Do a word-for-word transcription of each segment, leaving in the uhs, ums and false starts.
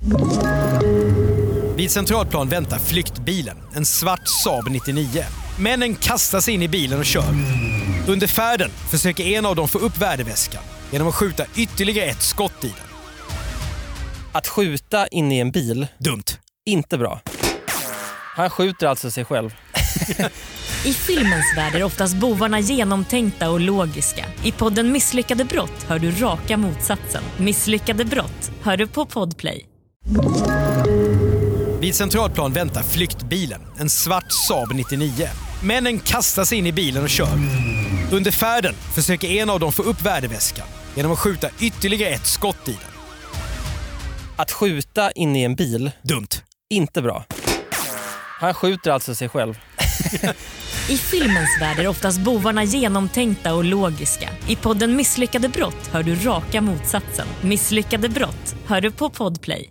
Vid Centralplan väntar flyktbilen, en svart Saab nittionio. Männen kastar sig in i bilen och kör. Under färden försöker en av dem få upp värdeväskan genom att skjuta ytterligare ett skott i den. Att skjuta in i en bil, dumt. Inte bra. Han skjuter alltså sig själv. I filmens värld är oftast bovarna genomtänkta och logiska. I podden Misslyckade brott hör du raka motsatsen. Misslyckade brott hör du på Podplay. Vid Centralplan väntar flyktbilen, en svart Saab nittionio. Männen kastar sig in i bilen och kör. Under färden försöker en av dem få upp värdeväskan genom att skjuta ytterligare ett skott i den. Att skjuta in i en bil, dumt. Inte bra. Han skjuter alltså sig själv. I filmens värld är oftast bovarna genomtänkta och logiska. I podden Misslyckade brott hör du raka motsatsen. Misslyckade brott hör du på Podplay.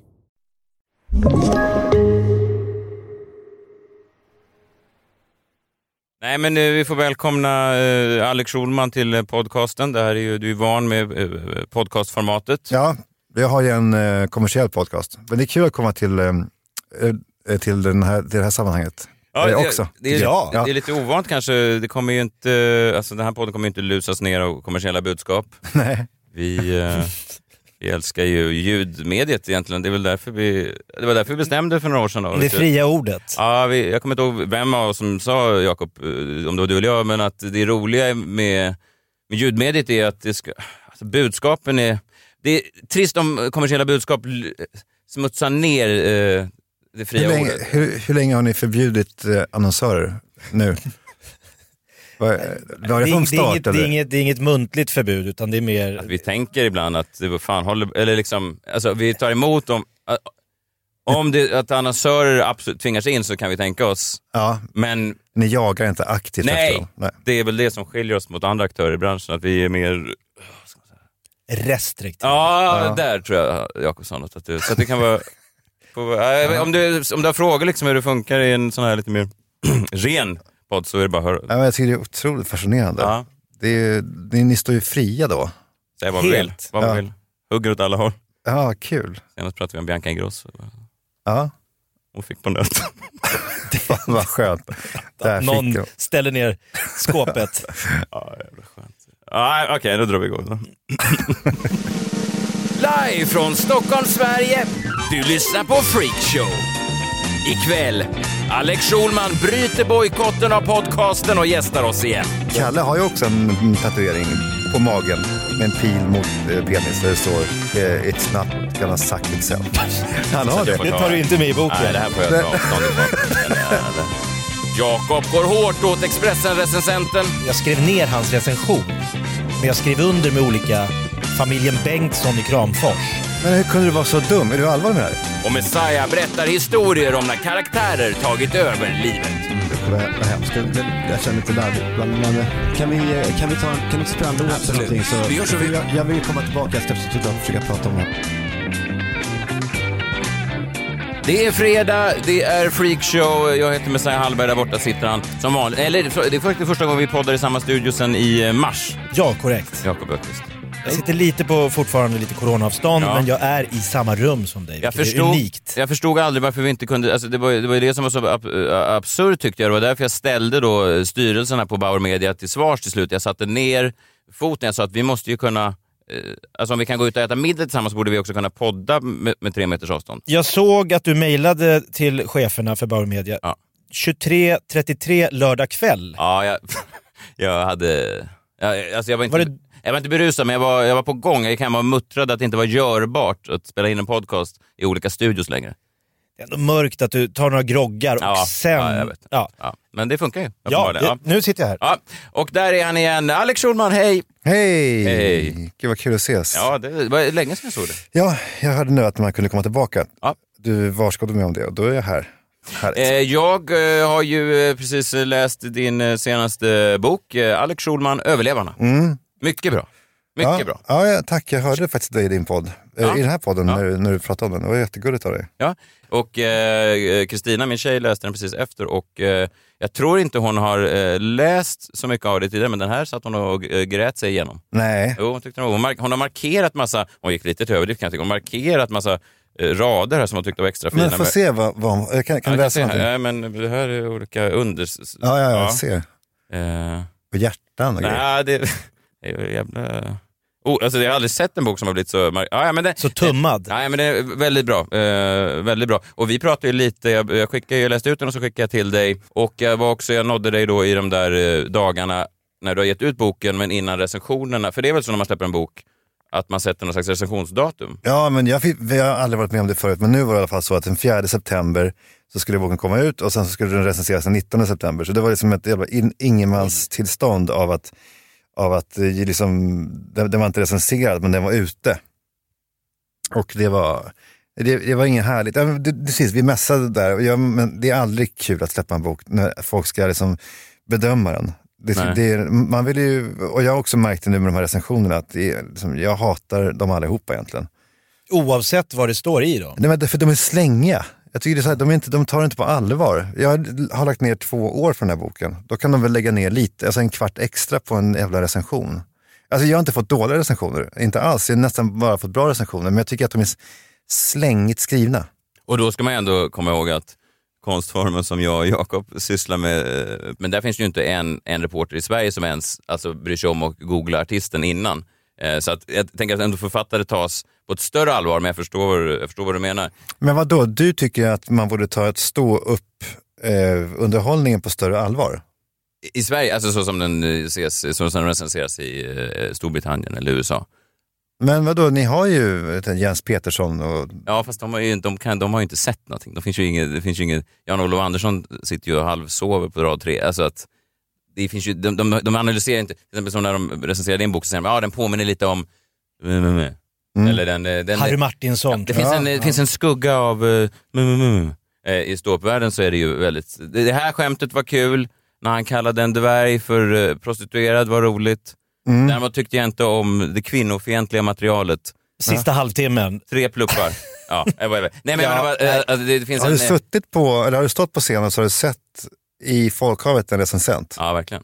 Nej, men eh, vi får välkomna eh, Alex Schulman till eh, podcasten. Det här är ju, du är van med eh, podcastformatet. Ja, jag har ju en eh, kommersiell podcast. Men det är kul att komma till, eh, eh, till, den här, till det här sammanhanget. Ja, eh, det, också. Det är, ja. det är lite ovant kanske. Det kommer ju inte, alltså den här podden kommer ju inte lusas ner av kommersiella budskap. Nej. Vi... Eh, Vi älskar ju ljudmediet egentligen. Det är väl därför vi, det var därför vi bestämde för några år sedan. Då. Det fria ordet. Ja, vi, jag kommer inte ihåg vem av oss som sa, Jakob, om det var du eller jag, men att det roliga med, med ljudmediet är att det ska, alltså budskapen är... Det är trist om kommersiella budskap smutsar ner eh, det fria hur länge, ordet. Hur, hur länge har ni förbjudit eh, annonsörer nu? Var, var det, det, från det, är start, inget, det, är inget, det är inget muntligt förbud, utan det är mer... Att vi tänker ibland att det fan håller, eller liksom, alltså vi tar emot dem. Om det, att annonsörer absolut tvingar sig in så kan vi tänka oss. Ja, men ni jagar inte aktivt nej, efter dem. Nej, det är väl det som skiljer oss mot andra aktörer i branschen, att vi är mer... restriktiva. Ja, ja, där tror jag Jakob sa något. Att det, så att det kan vara... På, äh, om, du, om du har frågor liksom hur det funkar i en sån här lite mer ren podd så är det bara att höra. Ja, men jag tycker det är otroligt fascinerande. Ja. Det är, ni, ni står ju fria då. Säg vad man vill. Vad man ja. vill. Hugger åt alla håll. Ja, kul. Senast pratade vi om Bianca Ingrosso. Ja. Hon fick på nöt. Fan vad skönt. Där någon fick jag. ställer ner skåpet. Ja, jävla skönt. Ah, Okej, okay, då drar vi igång då. Live från Stockholm, Sverige. Du lyssnar på Freak Show. Ikväll, Alex Schulman bryter bojkotten av podcasten och gästar oss igen. Kalle har ju också en tatuering på magen med en pil mot eh, penis där det står eh, It's not gonna suck itself. Han har det. Det tar du inte med i boken. Nej, det här får jag ta avstånd ifrån. Jakob går hårt åt Expressen-recensenten. Jag skrev ner hans recension, men jag skrev under med olika familjen Bengtsson i Kramfors. Men hur kunde du vara så dum? Är du allvarlig med det här? Och Messiah berättar historier om när karaktärer tagit över livet. Vad hemskt. Jag känner lite larvigt. Men kan vi, kan vi ta kan vi spela en låt eller någonting? Så vi gör så vi... jag, jag vill komma tillbaka efter att försöka prata om det. Det är fredag, det är Freakshow. Jag heter Messiah Hallberg, där borta sitter han som vanligt. Eller det är faktiskt första gången vi poddar i samma studio sedan i mars. Ja, korrekt. Jakob Öqvist. Jag sitter lite på fortfarande lite coronaavstånd, Ja. men jag är i samma rum som dig. Jag det är förstod, unikt. jag förstod aldrig varför vi inte kunde, alltså det var det, var det som var så ab- absurt tyckte jag. Det var därför jag ställde då styrelserna på Bauer Media till svars till slut. Jag satte ner foten, jag sa att vi måste ju kunna, eh, alltså om vi kan gå ut och äta middag tillsammans borde vi också kunna podda med, med tre meters avstånd. Jag såg att du mejlade till cheferna för Bauer Media. Ja. tjugotre trettiotre lördag kväll. Ja, jag, jag hade, jag, alltså jag var inte... Var det... Jag var inte berusad, men jag var, jag var på gång. Jag gick hem och muttrade att det inte var görbart att spela in en podcast i olika studios längre. Det är ändå mörkt att du tar några groggar och Ja, sen... ja, jag vet. Ja. Ja, men det funkar ju. Ja, det. det, Ja. nu sitter jag här. Ja, och där är han igen. Alex Schulman, hej! Hej! Hej. Gud vad kul att ses. Ja, det var länge sedan jag såg det. Ja, jag hörde nu att man kunde komma tillbaka. Ja. Du varskade mig om det och då är jag här. Eh, jag eh, har ju eh, precis läst din eh, senaste bok, eh, Alex Schulman, Överlevarna. Mm. Mycket bra. Mycket ja, bra. Ja, ja, tack. Jag hörde faktiskt dig i din podd. Ja. I den här podden Ja. när, när du pratade om den. Det var jättegulligt av dig. Ja, och Kristina, eh, min tjej, läste den precis efter och eh, jag tror inte hon har eh, läst så mycket av det tidigare, men den här satt hon och eh, grät sig igenom. Nej. Jo, hon tyckte hon, hon, mark- hon har markerat massa, hon gick lite till överdrift kan jag tycka, hon har markerat massa rader här som jag tyckte var extra fina. Men får se vad, vad kan, kan ja, du läsa någonting? Ja, men det här är olika under... Ja, ja, jag ser. Uh, och hjärtan och nej, grejer. det, det är jävla... Oh, alltså jag har aldrig sett en bok som har blivit så... Ja, ja, men det, så tummad. Nej, men det är väldigt bra. Uh, väldigt bra. Och vi pratade ju lite, jag, jag, skickade, jag läste ut den och så skickade jag till dig. Och jag var också, jag nådde dig då i de där uh, dagarna när du har gett ut boken, men innan recensionerna. För det är väl så när man släpper en bok, att man sätter någon slags recensionsdatum. Ja, men jag, vi har aldrig varit med om det förut, men nu var det i alla fall så att den fjärde september så skulle boken komma ut och sen så skulle den recenseras den nittonde september. Så det var liksom ett jävla in, ingenmans tillstånd av att, av att liksom, den, den var inte recenserad, men den var ute. Och det var, det, det var inget härligt. Ja, det, precis, vi mässade där, och jag, men det är aldrig kul att släppa en bok när folk ska liksom bedöma den. Det, det är, man vill ju, och jag har också märkt det nu med de här recensionerna att det är, liksom, jag hatar dem allihopa egentligen. Oavsett vad det står i då? Nej, men för de är slängiga. Jag tycker det är så här, de, är inte, de tar det inte på allvar. Jag har lagt ner två år för den här boken. Då kan de väl lägga ner lite, alltså en kvart extra på en jävla recension. Alltså jag har inte fått dåliga recensioner, inte alls. Jag har nästan bara fått bra recensioner, men jag tycker att de är slängigt skrivna. Och då ska man ändå komma ihåg att konstformen som jag och Jakob sysslar med, men där finns ju inte en, en reporter i Sverige som ens alltså, bryr sig om att googla artisten innan. Eh, så att jag tänker att ändå författare tas på ett större allvar, men jag förstår, jag förstår vad du menar. Men vad då? Du tycker att man borde ta ett stå upp eh, underhållningen på större allvar? I, I Sverige, alltså så som den ses, så som den recenseras i eh, Storbritannien eller U S A. Men vadå, ni har ju Jens Petersson och... Ja, fast de har ju, de kan, de har ju inte sett någonting. De finns ju inget, det finns ju inget... Jan-Olof Andersson sitter ju och halvsover på rad tre. Alltså att det finns ju, de, de, de analyserar inte, till exempel som när de recenserar din bok så säger de, ja den påminner lite om... Mm. Eller den, den, Harry Martinsson. Ja, det finns, ja, en, det ja. finns en skugga av... Uh, mm. eh, I ståuppvärlden så är det ju väldigt... Det, det här skämtet var kul. När han kallade en dvärg för uh, prostituerad var roligt. Mm. Däremot tyckte jag inte om det kvinnofientliga materialet. Sista ja. halvtimmen. Tre pluppar. Ja, jag var, nej, men ja, jag, äh, det, det finns har en, du suttit på, eller har du stått på scenen så har du sett i folkhavet en recensent? Ja, verkligen.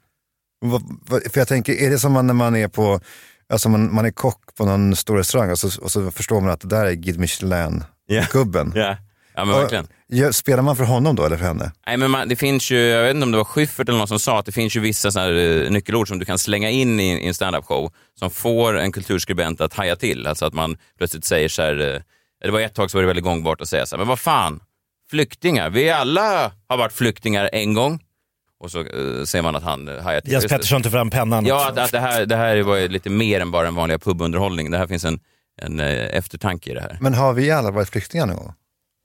För jag tänker, är det som man när man är på, alltså man, man är kock på någon stor restaurang och så, och så förstår man att det där är Guide Michelin-gubben. Yeah. Yeah. Ja, men verkligen. Och, spelar man för honom då eller för henne? Nej, men man, det finns ju, jag vet inte om det var Schyffert eller någon som sa att det finns ju vissa så här, uh, nyckelord som du kan slänga in i, i en stand-up show som får en kulturskribent att haja till. Alltså att man plötsligt säger så här, uh, det var ett tag så var det väldigt gångbart att säga så här, men vad fan, flyktingar, vi alla har varit flyktingar en gång. Och så uh, ser man att han uh, hajar till. Jens Pettersson tog fram pennan. Ja, att, att det, här, det här var lite mer än bara en vanlig pubunderhållning. Det här finns en, en uh, eftertanke i det här. Men har vi alla varit flyktingar någon gång?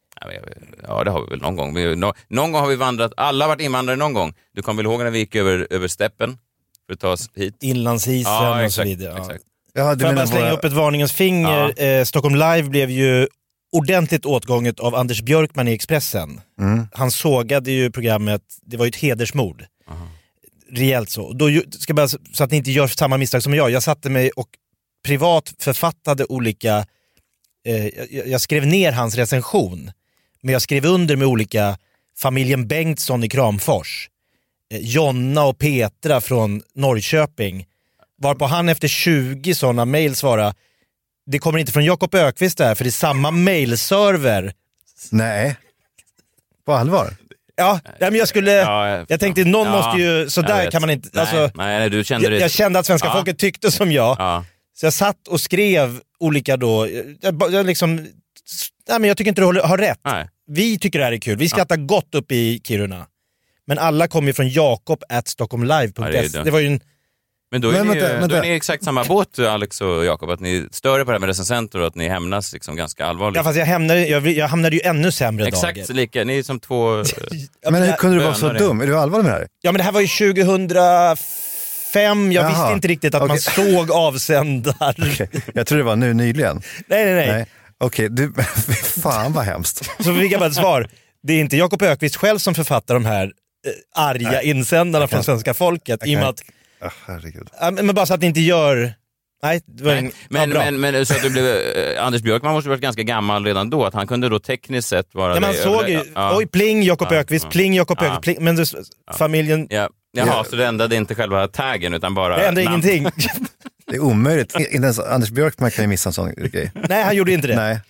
Ja, det har vi väl någon gång. Vi, no, någon gång har vi vandrat, alla har varit invandrare någon gång. Du kommer väl ihåg när vi gick över, över steppen för att ta oss hit? Inlandsisen ja, och exakt, så vidare. Ja. Exakt. Ja, för att bara slänga våra... upp ett varningens finger. Ja. Eh, Stockholm Live blev ju ordentligt åtgånget av Anders Björkman i Expressen. Mm. Han sågade ju programmet, det var ju ett hedersmord. Aha. Rejält så. Då, ska bara, så att ni inte gör samma misstag som jag. Jag satte mig och privat författade olika... Eh, jag, jag skrev ner hans recension. Men jag skrev under med olika familjen Bengtsson i Kramfors. Eh, Jonna och Petra från Norrköping. Varpå han efter tjugo sådana mejl svarade: det kommer inte från Jakob Ökvist där, för det är samma mailserver. Nej. På allvar? Ja, men jag skulle... Ja, jag, jag tänkte, någon ja, måste ju... Så där kan man inte... Nej, alltså, nej, du kände jag, det. jag kände att svenska ja. folket tyckte som jag. Ja. Så jag satt och skrev olika då... Jag, jag liksom... Nej, men jag tycker inte du har rätt. Nej. Vi tycker det här är kul. Vi skrattar ja. gott upp i Kiruna. Men alla kommer ju från Jakob at stockholmlive punkt se. Ja, det, det var ju en... Men då är, men, ni, vänta, vänta. Då är ni exakt samma båt, Alex och Jakob, att ni stör på det här med recensenter och att ni hämnas liksom ganska allvarligt. Ja, fast jag hamnade, jag, jag hamnade ju ännu sämre exakt dagar. Exakt lika, ni är som två... Men hur kunde du vara så dum? Är du allvarlig med det här? Ja, men det här var ju tjugohundrafem, jag Jaha. visste inte riktigt att okay. man såg avsändare. Okay. Jag tror det var nu nyligen. Nej, nej, nej. nej. Okej, okay, du, fan vad hemskt. Så fick jag bara ett svar. Det är inte Jakob Ökvist själv som författar de här eh, arga nej. insändarna från svenska folket. I och med att Oh, herregud. Men bara så att det inte gör... Nej, det var Nej. Men, ja, men, men så att du blev... Eh, Anders Björkman måste ha varit ganska gammal redan då. Att han kunde då tekniskt sett vara... Ja, man såg ju... Ja. Oj, pling, Jakob ja, Ökvist, ja. pling, Jakob ja. Ökvist, pling. Men det, ja. familjen... Ja. Jaha, ja. så det ändrade inte själva taggen utan bara... Det ändrade ingenting. Det är omöjligt. Inte ens Anders Björkman kan ju missa en sån grej. Nej, han gjorde inte det. Nej.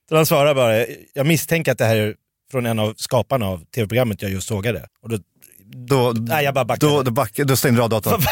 Så han svarar bara, jag misstänker att det här är från en av skaparna av tv-programmet jag just sågade. Och då, Då, nej, jag bara backade. Då, då, backade, då stängde du av datorn.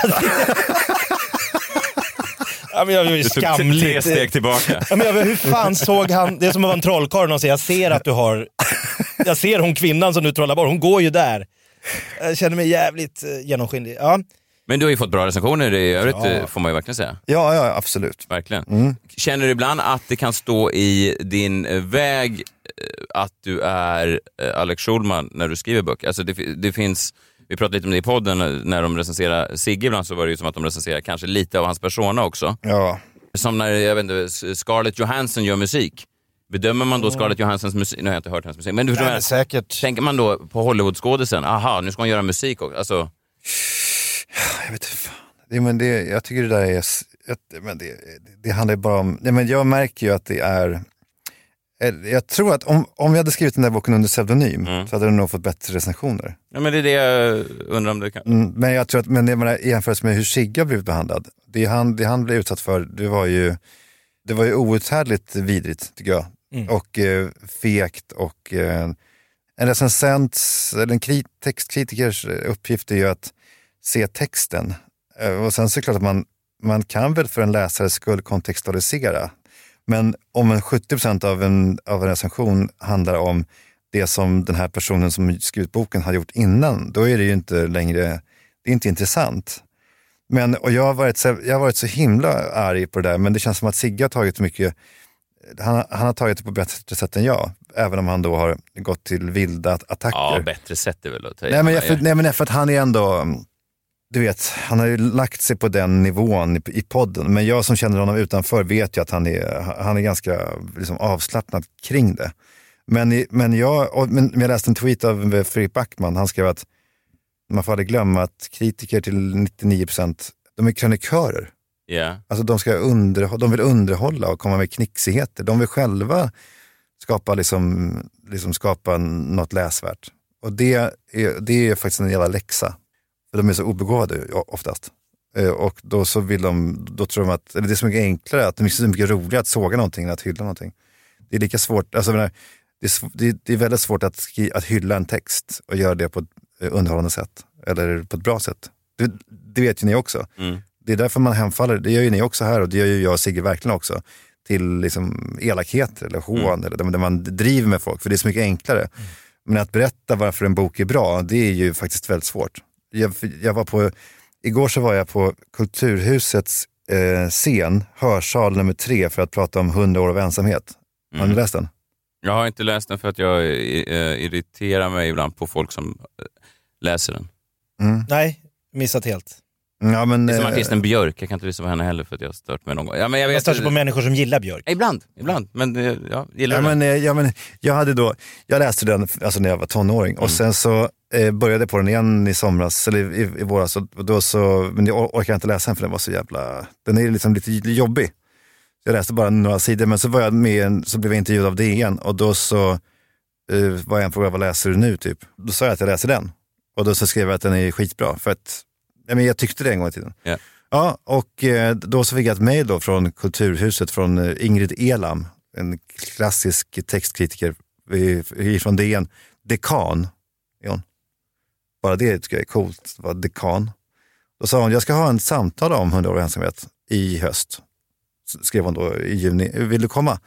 Ja, men jag var ju Du tog skamligt. tre steg tillbaka. Ja, men jag, hur fan såg han, det är som att vara en trollkarl och säga, jag ser att du har, jag ser hon kvinnan som du trollar bort, hon går ju där. Jag känner mig jävligt uh, genomskinlig. Ja. Men du har ju fått bra recensioner i övrigt, Ja. får man ju verkligen säga. Ja, ja, absolut. Verkligen. Mm. Känner du ibland att det kan stå i din väg att du är Alex Schulman när du skriver böcker? Alltså det, det finns, vi pratade lite om det i podden när de recenserar Sigge ibland, så var det ju som att de recenserar kanske lite av hans persona också. Ja. Som när, jag vet inte, Scarlett Johansson gör musik. Bedömer man då Scarlett Johanssons musik? Nu har jag inte hört hennes musik. Men du förstår, Nej, men säkert. Tänker man då på Hollywoodskådisen? Aha, nu ska hon göra musik också. Alltså... Jag vet inte fan. Det, men det, jag tycker det där är... Jag, men det, det handlar ju bara om... Nej, men jag märker ju att det är... Jag tror att om, om jag hade skrivit den där boken under pseudonym mm. så hade den nog fått bättre recensioner. Ja, men det är det jag undrar om det kan... Mm, men jag tror att, men det menar, i jämförelse med hur Sigge har blivit behandlad, det han, det han blev utsatt för, det var ju, det var ju outhärdligt vidrigt, tycker jag. Mm. Och eh, fegt och eh, en recensents, eller en krit, textkritikers uppgift är ju att se texten. Eh, och sen så är det klart att man, man kan väl för en läsare skull kontextualisera. Men om en sjuttio procent av en, av en recension handlar om det som den här personen som skrivit boken har gjort innan, då är det ju inte längre, det är inte intressant. Men, och jag har varit så, jag har varit så himla arg på det där, men det känns som att Sigge har tagit mycket, han, han har tagit det på bättre sätt än jag, även om han då har gått till vilda attacker. Ja, bättre sätt är väl att ta nej, men jag, för, nej men för att han är ändå, du vet, han har ju lagt sig på den nivån i, i podden, men jag som känner honom utanför vet ju att han är, han är ganska liksom, avslappnad kring det. Men, men, jag, och, men jag läste en tweet av Fredrik Backman, han skrev att man får aldrig glömma att kritiker till nittionio procent, de är krönikörer. Yeah. Alltså de, ska underhå- de vill underhålla och komma med knixigheter. De vill själva skapa, liksom, liksom skapa något läsvärt. Och det är, det är faktiskt en jävla läxa. För de är så obegåvade oftast. Och då så vill de, då tror de att, eller det är så mycket enklare, att det är så mycket roligare att såga någonting än att hylla någonting. Det är lika svårt, alltså det är, det är väldigt svårt att, skri, att hylla en text och göra det på ett underhållande sätt. Eller på ett bra sätt. Det, det vet ju ni också. Mm. Det är därför man hemfaller, det gör ju ni också här och det gör ju jag och Sigge verkligen också. Till liksom elakheter eller hån mm. eller där man driver med folk. För det är så mycket enklare. Mm. Men att berätta varför en bok är bra, det är ju faktiskt väldigt svårt. Jag, jag var på, igår så var jag på Kulturhusets eh, scen, hörsal nummer tre, för att prata om hundra år av ensamhet. Mm. Har ni läst den? Jag har inte läst den för att jag eh, irriterar mig ibland på folk som eh, läser den. Mm. Nej, missat helt. Ja, men, det är som eh, artisten Björk, jag kan inte lyssna på henne heller för att jag har stört mig någon gång. Ja, men jag vet, jag stört sig på människor som gillar Björk. Ibland, ibland, men eh, jag gillar ja, den. Men, ja, men, jag, hade då, jag läste den alltså, när jag var tonåring mm. och sen så eh, började jag på den igen i somras, eller i, i våras, och då så, men jag orkade inte läsa den för den var så jävla, den är liksom lite jobbig. Jag läste bara några sidor, men så var jag med en, så blev jag intervjuad av D N och då så eh, var jag en fråga, vad läser du nu typ? Då sa jag att jag läser den. Och då så skrev jag att den är skitbra, för att ja, men jag tyckte det en gång i tiden. Yeah. Ja, och eh, då så fick jag ett mejl då från Kulturhuset från eh, Ingrid Elam, en klassisk textkritiker i, från D N. Dekan, är hon. Bara det tycker jag är coolt, var dekan. Då sa hon, jag ska ha en samtal om hundra år av ensamhet i höst. Skrev hon då i juni, vill du komma?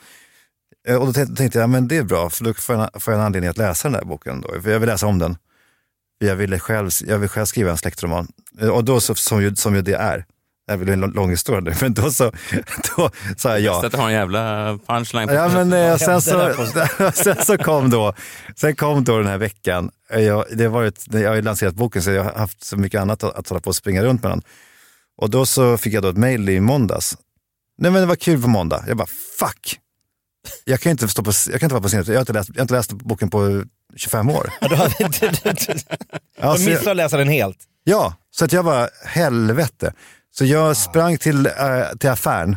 Och då tänkte jag, men det är bra, för då får jag, får jag en anledning att läsa den där boken då. För jag vill läsa om den. Jag ville själv, jag vill själv skriva en släktroman. Och då, så, som, ju, som ju det är, det är väl en lång historia, men då så då sa jag ja. Att ha en jävla punchline på ja, men eh, sen, så, sen så kom då, sen kom då den här veckan, jag, det var ett, jag har ju lanserat boken så jag har haft så mycket annat att, att hålla på och springa runt med den. Och då så fick jag då ett mejl i måndags. Nej, men det var kul på måndag. Jag bara, fuck! Jag kan inte, stå på, jag kan inte vara på scenen. Jag har inte läst, jag har inte läst boken på tjugofem år. Ja, du har inte, du, du, du missade att läsa den helt. Ja, så att jag bara, helvete. Så jag sprang till, äh, till affären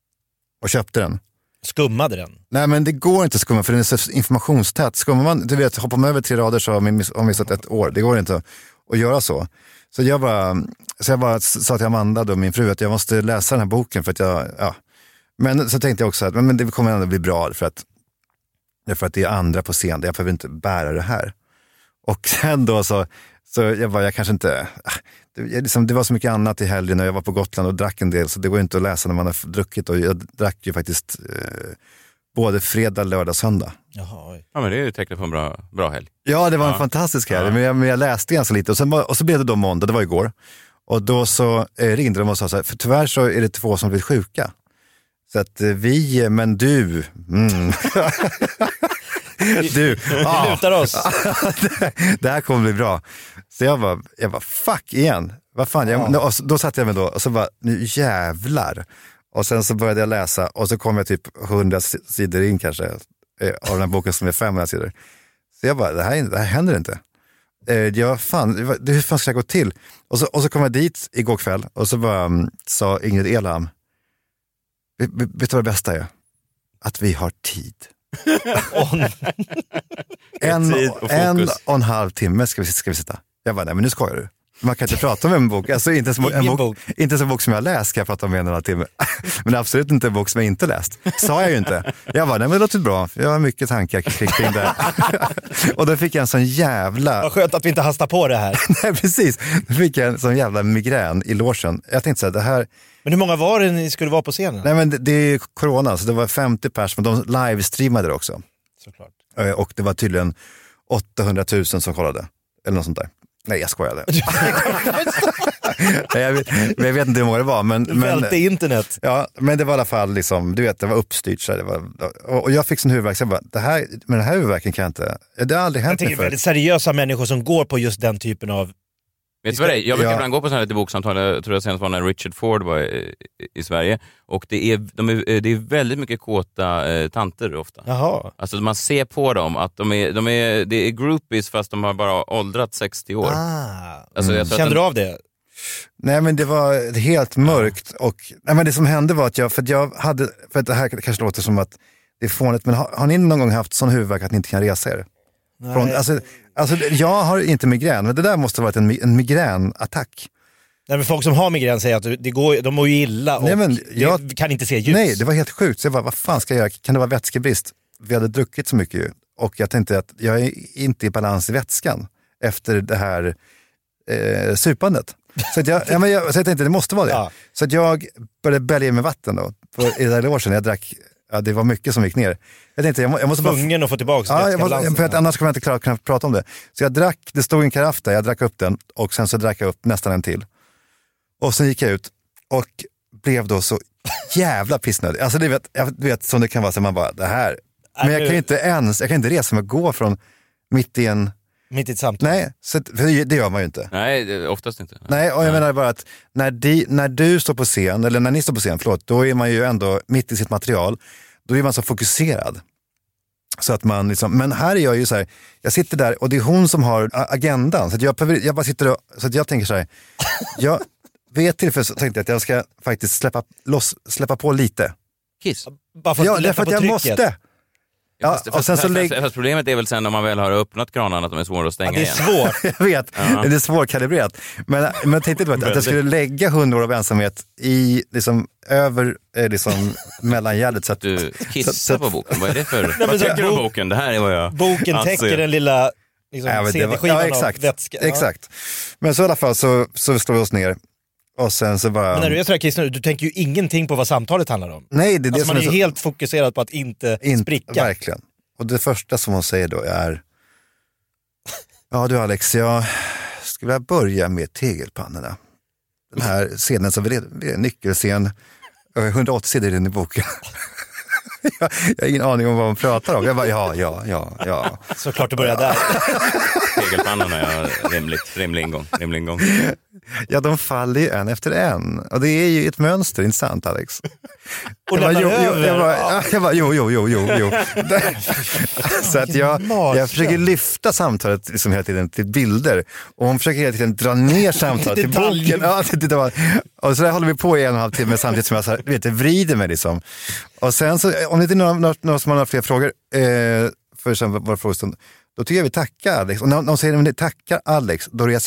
och köpte den. Skummade den? Nej, men det går inte att skumma för den är så informationstät. Skummar man, du vet, hoppar man över tre rader så har man, miss, har man missat ett år. Det går inte att göra så. Så jag bara, så jag bara sa till Amanda, då, min fru, att jag måste läsa den här boken för att jag, ja. Men så tänkte jag också att men det kommer ändå bli bra för att Därför att det är andra på scen, jag behöver inte bära det här. Och sen då så, så jag var jag kanske inte, det, liksom, det var så mycket annat i helgen när jag var på Gotland och drack en del, så det går inte att läsa när man har druckit, och jag drack ju faktiskt eh, både fredag, lördag, söndag. Jaha, ja, men det är ju tecken på en bra, bra helg. Ja, det var en ja. fantastisk helg, ja. men, jag, men jag läste ganska lite och, sen, och så blev det då måndag, det var igår. Och då så eh, ringde de och sa så här, för tyvärr så är det två som blir sjuka. Så att eh, vi, men du, mm. du, vi ah. lutar oss. det, det här kommer bli bra. Så jag var, jag var fuck igen. Vad fan, jag, ja. och så, då satt jag mig då och så bara, nu jävlar. Och sen så började jag läsa och så kom jag typ hundra sidor in kanske eh, av den här boken som är femhundra sidor. Så jag bara, det här, det här händer inte. Eh, jag fan, hur fan ska jag gå till? Och så, och så kom jag dit igår kväll och så bara, um, sa Ingrid Elham, vet du vad det bästa är? Att vi har tid. en, och en och en halv timme ska vi, ska vi sitta. Jag bara, nej men nu skojar du. Man kan inte prata om en bok, alltså inte som en bok, bok. Inte som en bok som jag läst kan jag prata om en och en halv timme. Men absolut inte en bok som jag inte läst. Sa jag ju inte. Jag bara, nej men det låter bra. Jag har mycket tankar kring, kring det. Och då fick jag en sån jävla... Vad skönt att vi inte hastar på det här. Nej precis. Då fick jag en sån jävla migrän i logen. Jag tänkte så här, det här... Men hur många var det ni skulle vara på scenen? Nej men det, det är corona, så det var femtio pers, men de livestreamade det också. Såklart. Och det var tydligen åttahundratusen som kollade. Eller något sånt där. Nej, jag skojade. Nej, jag, vet, jag vet inte hur många det var. Men, men, välte internet. Ja, men det var i alla fall liksom, du vet, det var uppstyrt. Så det var, och jag fick sån huvudvärk, så jag bara, det här, men den här huvudvärken kan jag inte, det har aldrig hänt mig förut. Jag tänker väldigt seriösa människor som går på just den typen av... Vet du vad det är? Jag brukar ja. ibland gå på sådana här lite boksamtal, jag tror jag senast var när Richard Ford var i, i Sverige, och det är, de är, det är väldigt mycket kåta eh, tanter ofta. Jaha. Alltså man ser på dem att de är, de är, det är groupies fast de har bara åldrat sextio år. Ah. Alltså, mm. Kände du av det? Nej men det var helt mörkt och nej, men det som hände var att jag, för att jag hade, för att det här kanske låter som att det är fånigt, men har, har ni någon gång haft sån huvudvärk att ni inte kan resa er? Från, alltså, alltså, jag har inte migrän, men det där måste ha varit en, en migränattack. Nej, men folk som har migrän säger att det går, de mår ju illa och nej, men jag, kan inte se ljus. Nej, det var helt sjukt. Så jag bara, vad fan ska jag göra? Kan det vara vätskebrist? Vi hade druckit så mycket ju. Och jag tänkte att jag är inte i balans i vätskan efter det här eh, supandet. Så, att jag, ja, men jag, så jag tänkte det måste vara det. Ja. Så att jag började bälja med vatten då. På, i det här år sedan jag drack, ja, det var mycket som gick ner. Jag tänkte jag, må, jag måste bara... Tvungen att få tillbaka ja, jag måste, för att annars kommer jag inte klara, kunna prata om det. Så jag drack, det stod en karaff där, jag drack upp den och sen så drack jag upp nästan en till. Och sen gick jag ut och blev då så jävla pissnödig. Alltså du vet, jag vet som det kan vara så man bara, det här. Men jag kan inte ens, jag kan inte resa mig och gå från mitt i en... Mitt i ett samtal? Nej, så, för det gör man ju inte. Nej, oftast inte. Nej, och jag menar bara att när, de, när du står på scen, eller när ni står på scen, förlåt, då är man ju ändå mitt i sitt material. Då är man så fokuserad. Så att man liksom, men här är jag ju så här, jag sitter där och det är hon som har agendan. Så att jag, jag bara sitter och, så att jag tänker så här, jag vid ett tillfälle så tänkte jag att jag ska faktiskt släppa, loss, släppa på lite. Kiss? Bara för att ja, därför att jag trycket. måste. Ja, fast, och sen så lägg... fast problemet är väl sen när man väl har öppnat kranarna att de är svåra att stänga igen. Ja, det är svårt. Jag vet, ja. Det är svårkalibrerat. Men, men jag tänkte att, att jag skulle lägga hundra år av ensamhet i, liksom, över liksom, mellangärdet. Så att du kissar så, så, på boken, vad är det för? Nej, vad tycker du om bo- boken? Det här är vad jag... Boken täcker den lilla liksom, ja, C D-skivan ja, exakt, av vätska. Ja. Exakt. Men så i alla fall så, så slår vi oss ner. Och sen så bara... Men när du är sådär kristen, du tänker ju ingenting på vad samtalet handlar om. Nej, det är det alltså, som man är, är så... helt fokuserad på att inte In... spricka. Verkligen. Och det första som hon säger då är: ja du Alex, jag skulle vilja börja med tegelpannorna. Den här scenen som är en nyckelscen, hundraåttio sidor in i boken. jag, jag har ingen aning om vad hon pratar om. Jag bara, ja, ja, ja, ja. Såklart du börjar där. Tegelpannorna, ja, rimligt, rimlig ingång, rimlig ingång. Ja, de faller ju en efter en. Och det är ju ett mönster, inte sant Alex? Och jag bara, jo, jo, jag bara, ja. jag bara, jo, jo, jo, jo, jo. Så att jag, jag försöker lyfta samtalet liksom hela tiden till bilder. Och hon försöker hela tiden dra ner samtalet till boken. Ja, det, det var, och så där håller vi på i en och en halv timme samtidigt som jag så här, vet, vrider mig liksom. Och sen så, om det inte är några, några som har fler frågor, eh, för sen vår frågestund, då tycker jag vi tackar Alex. Och när de säger att de tackar Alex, då reser jag mig.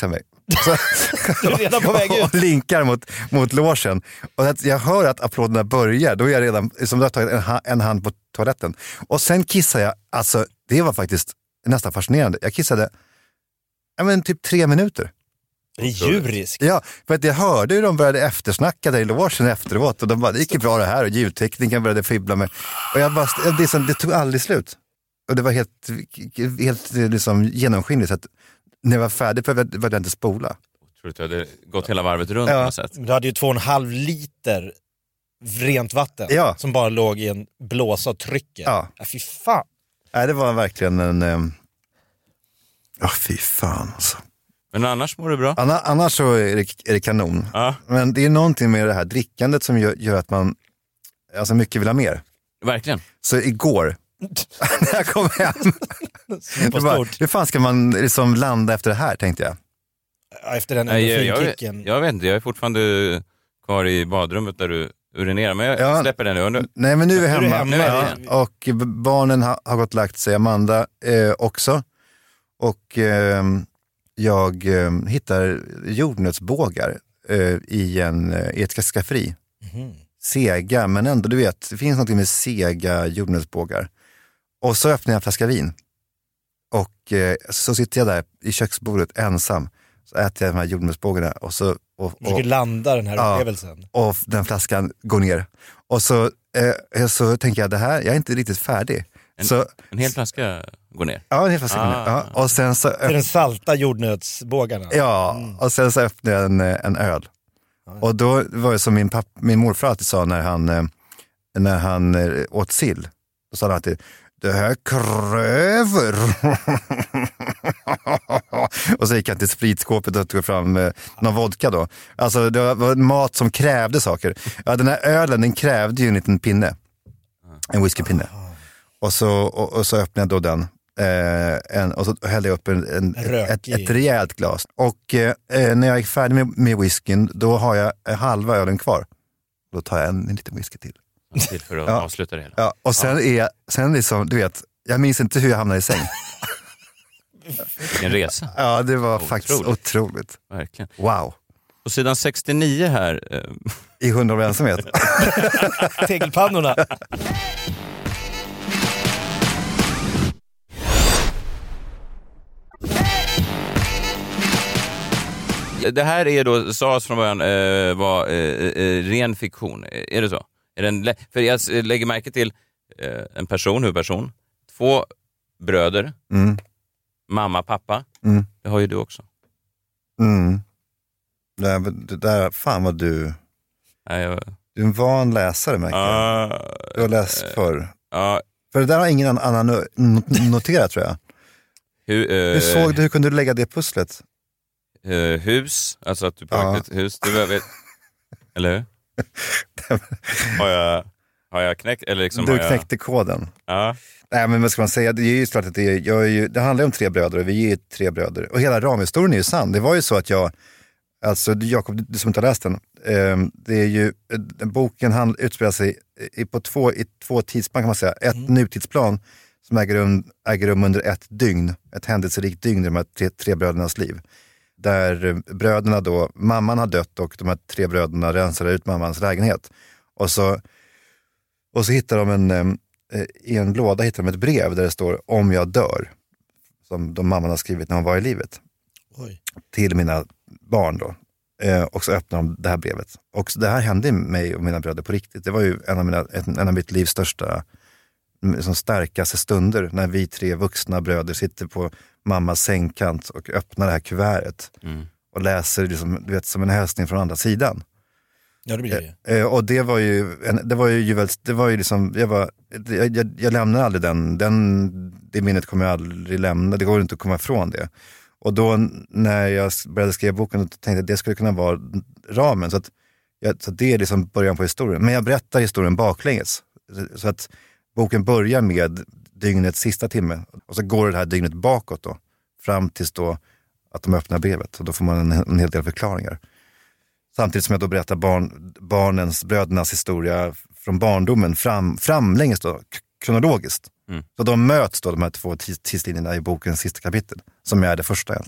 Så, Du är redan på väg ut. och linkar mot, mot logen. Och att jag hör att applåderna börjar, då är jag redan som du har tagit en, ha, en hand på toaletten. Och sen kissar jag, alltså det var faktiskt nästan fascinerande. Jag kissade ja, men typ tre minuter. Det är djuriskt. Ja, för att jag hörde hur de började eftersnacka där i logen efteråt och de bara, det gick ju bra det här och ljudtekniken började fibbla med. Och jag bara, det, som, det tog aldrig slut. Och det var helt, helt liksom genomskinligt så att när jag var färdig behövde jag inte spola. Jag tror att du hade gått hela varvet runt Ja. på något sätt. Du hade ju två och en halv liter rent vatten Ja. som bara låg i en blåsa och trycker. Ja. Ja, fy fan. Nej, det var verkligen en... Ja, oh, fy fan alltså. Men annars mår du bra? Anna, annars så är det, är det kanon. Ja. Men det är någonting med det här drickandet som gör, gör att man alltså mycket vill ha mer. Verkligen. Så igår, när jag kom hem, det bara, hur fan ska man liksom landa efter det här, tänkte jag. Ja, efter den Nej, jag, jag, endorfinkicken. jag vet inte, jag är fortfarande kvar i badrummet där du urinerar. Men jag Ja. släpper den nu. Nu- Nej, men nu är vi Nu är hemma. du hemma. Nu är vi Ja, och b- barnen ha, har gått och lagt sig, Amanda eh, också. Och eh, jag eh, hittar jordnötsbågar eh, i, en, eh, i ett skafferi. Mhm. Sega, men ändå, du vet, det finns något med sega jordnötsbågar. Och så öppnar jag en flaska vin. Och eh, så sitter jag där i köksbordet ensam. Så äter jag de här jordnötsbågarna och så... Och, Du försöker och, landa den här Ja. upplevelsen. och den flaskan går ner. Och så, eh, så tänker jag, det här, jag är inte riktigt färdig. En, Så, en hel flaska går ner. ja, en hel flaska går ner. Ah. Ja, och sen så... Det är den salta jordnötsbågarna. Ja, och sen så öppnade jag en, en öl. Och då var det som min, papp, min morfar alltid sa när han, eh, när han eh, åt sill. Då sa han alltid, det här kräver. Och så gick han till spritskåpet och tog fram eh, någon vodka då. Alltså det var mat som krävde saker. Ja, den här ölen, den krävde ju en liten pinne. En whiskypinne. Och så, och, och så öppnade jag då den. Eh, en, och så hällde jag upp en, en, ett, Rökig. ett rejält glas. Och eh, när jag är färdig med, med whiskyn, då har jag halva ölen kvar. Då tar jag en, en liten whisky till. Till för att Ja. avsluta det hela. Ja, och sen är jag, sen liksom, du vet, jag minns inte hur jag hamnade i säng. En resa, Ja, det var Otroligt. faktiskt otroligt. verkligen. Wow. På sidan sextionio här, eh, I hundra år ensamhet. Tegelpannorna. det här är då, sades från början, eh, var eh, eh, ren fiktion. Är det så? Är den lä- för jag s- lägger märke till eh, en person, huvudperson, två bröder, Mm. mamma, pappa. Mm. Det har ju du också. Mm. Det, där, det där, fan vad du, Nej, jag, du är en van läsare märker jag. Ah, Du har läst förr. ja, För det där har ingen annan no- no- noterat tror jag. hu, eh, Hur såg du, hur kunde du lägga det pusslet? eh, hus, alltså att du Ja. påverkar ett hus. Du vet, eller hur? har jag, har jag knäckt? Eller liksom Du har jag, knäckte koden. ja. Nej, men vad ska man säga, det är ju klart att det är, jag är ju, det handlar ju om tre bröder och vi är ju tre bröder. Och hela ramhistorien är ju sann. Det var ju så att jag, alltså Jakob, du som inte har läst den, eh, det är ju, eh, boken han utspelar sig i, på två, i två tidsplan kan man säga. Ett Mm. nutidsplan som äger rum, äger rum under ett dygn, ett händelserikt dygn i de här tre, tre brödernas liv. Där eh, bröderna då, mamman har dött och de här tre bröderna rensar ut mammans lägenhet. Och så, och så hittar de en, eh, i en låda hittar de ett brev där det står om jag dör. Som de mamman har skrivit när hon var i livet. Oj. Till mina barn då. Eh, och så öppnar de det här brevet. Och så det här hände mig och mina bröder på riktigt. Det var ju en av, mina, en, en av mitt livs största, som starkaste stunder. När vi tre vuxna bröder sitter på mammas sängkant och öppnar det här kuvertet. Mm. Och läser liksom, du vet, som en hälsning från andra sidan. Ja, det blir det. Eh, och det var ju, en, det var ju, väldigt- det var ju liksom, jag, var, jag, jag, jag lämnar aldrig den, den, det minnet kommer jag aldrig lämna, det går inte att komma ifrån det. Och då när jag började skriva boken tänkte jag att det skulle kunna vara ramen, så att, jag, så att det är liksom början på historien. Men jag berättar historien baklänges, så att boken börjar med dygnets sista timme och så går det här dygnet bakåt då, fram tills då att de öppnar brevet och då får man en, en hel del förklaringar. Samtidigt som jag då berättar barn, barnens, brödernas historia från barndomen fram, framlänges då, k- kronologiskt. Mm. Så de möts då, de här två tis- tidslinjerna i bokens sista kapitel, som är det första egentligen.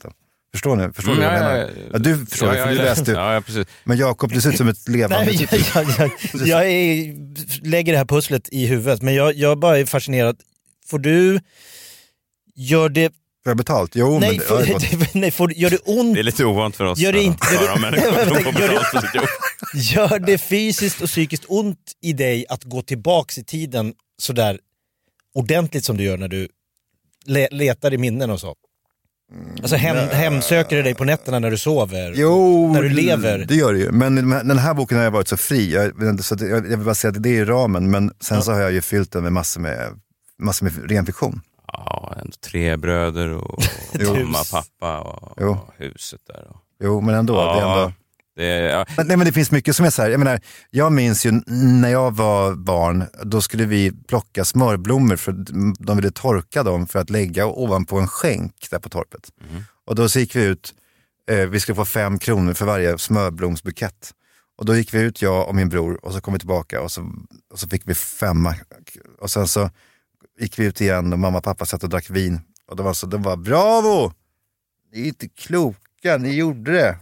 Förstår ni? Förstår Mm, du vad jag ja, menar? ja, Ja, du förstår ja, det, för ja, du ja. läste. Ja, ja, precis. Men Jakob, du ser ut som ett levande... Nej, jag, jag, jag, jag är, lägger det här pusslet i huvudet, men jag, jag bara är fascinerad. Får du... Gör det... Får jag betalt? Jo, Nej, men... det- får, ja, det var- nej får, gör det ont? Det är lite ovant för oss. Gör det inte- att höra om människor som får Gör det- betalt för sitt jobb. Gör det fysiskt och psykiskt ont i dig att gå tillbaks i tiden sådär ordentligt som du gör när du le- letar i minnen och så? Alltså hem, hemsöker det dig på nätterna när du sover? Jo, När du lever? det gör det ju. Men den här boken har jag varit så fri. Jag, vet inte, så att jag, jag vill bara säga att det är ramen, men sen Ja. så har jag ju fyllt den med massor med, massor med ren fiktion. Ja, ändå tre bröder och, och mamma, pappa och, Jo. och huset där. Och, Jo, men ändå. ja, Det är ändå... det är, ja. Men, nej, men det finns mycket som är så här, jag menar, jag minns ju när jag var barn, då skulle vi plocka smörblommor för de ville torka dem för att lägga ovanpå en skänk där på torpet. Mm. Och då så gick vi ut, eh, vi skulle få fem kronor för varje smörblomsbukett. Och då gick vi ut, jag och min bror, och så kom vi tillbaka och så, och så fick vi femma. Och sen så gick vi ut igen och mamma och pappa satt och drack vin. Och de var så, de var bravo! Ni är inte kloka, ni gjorde det.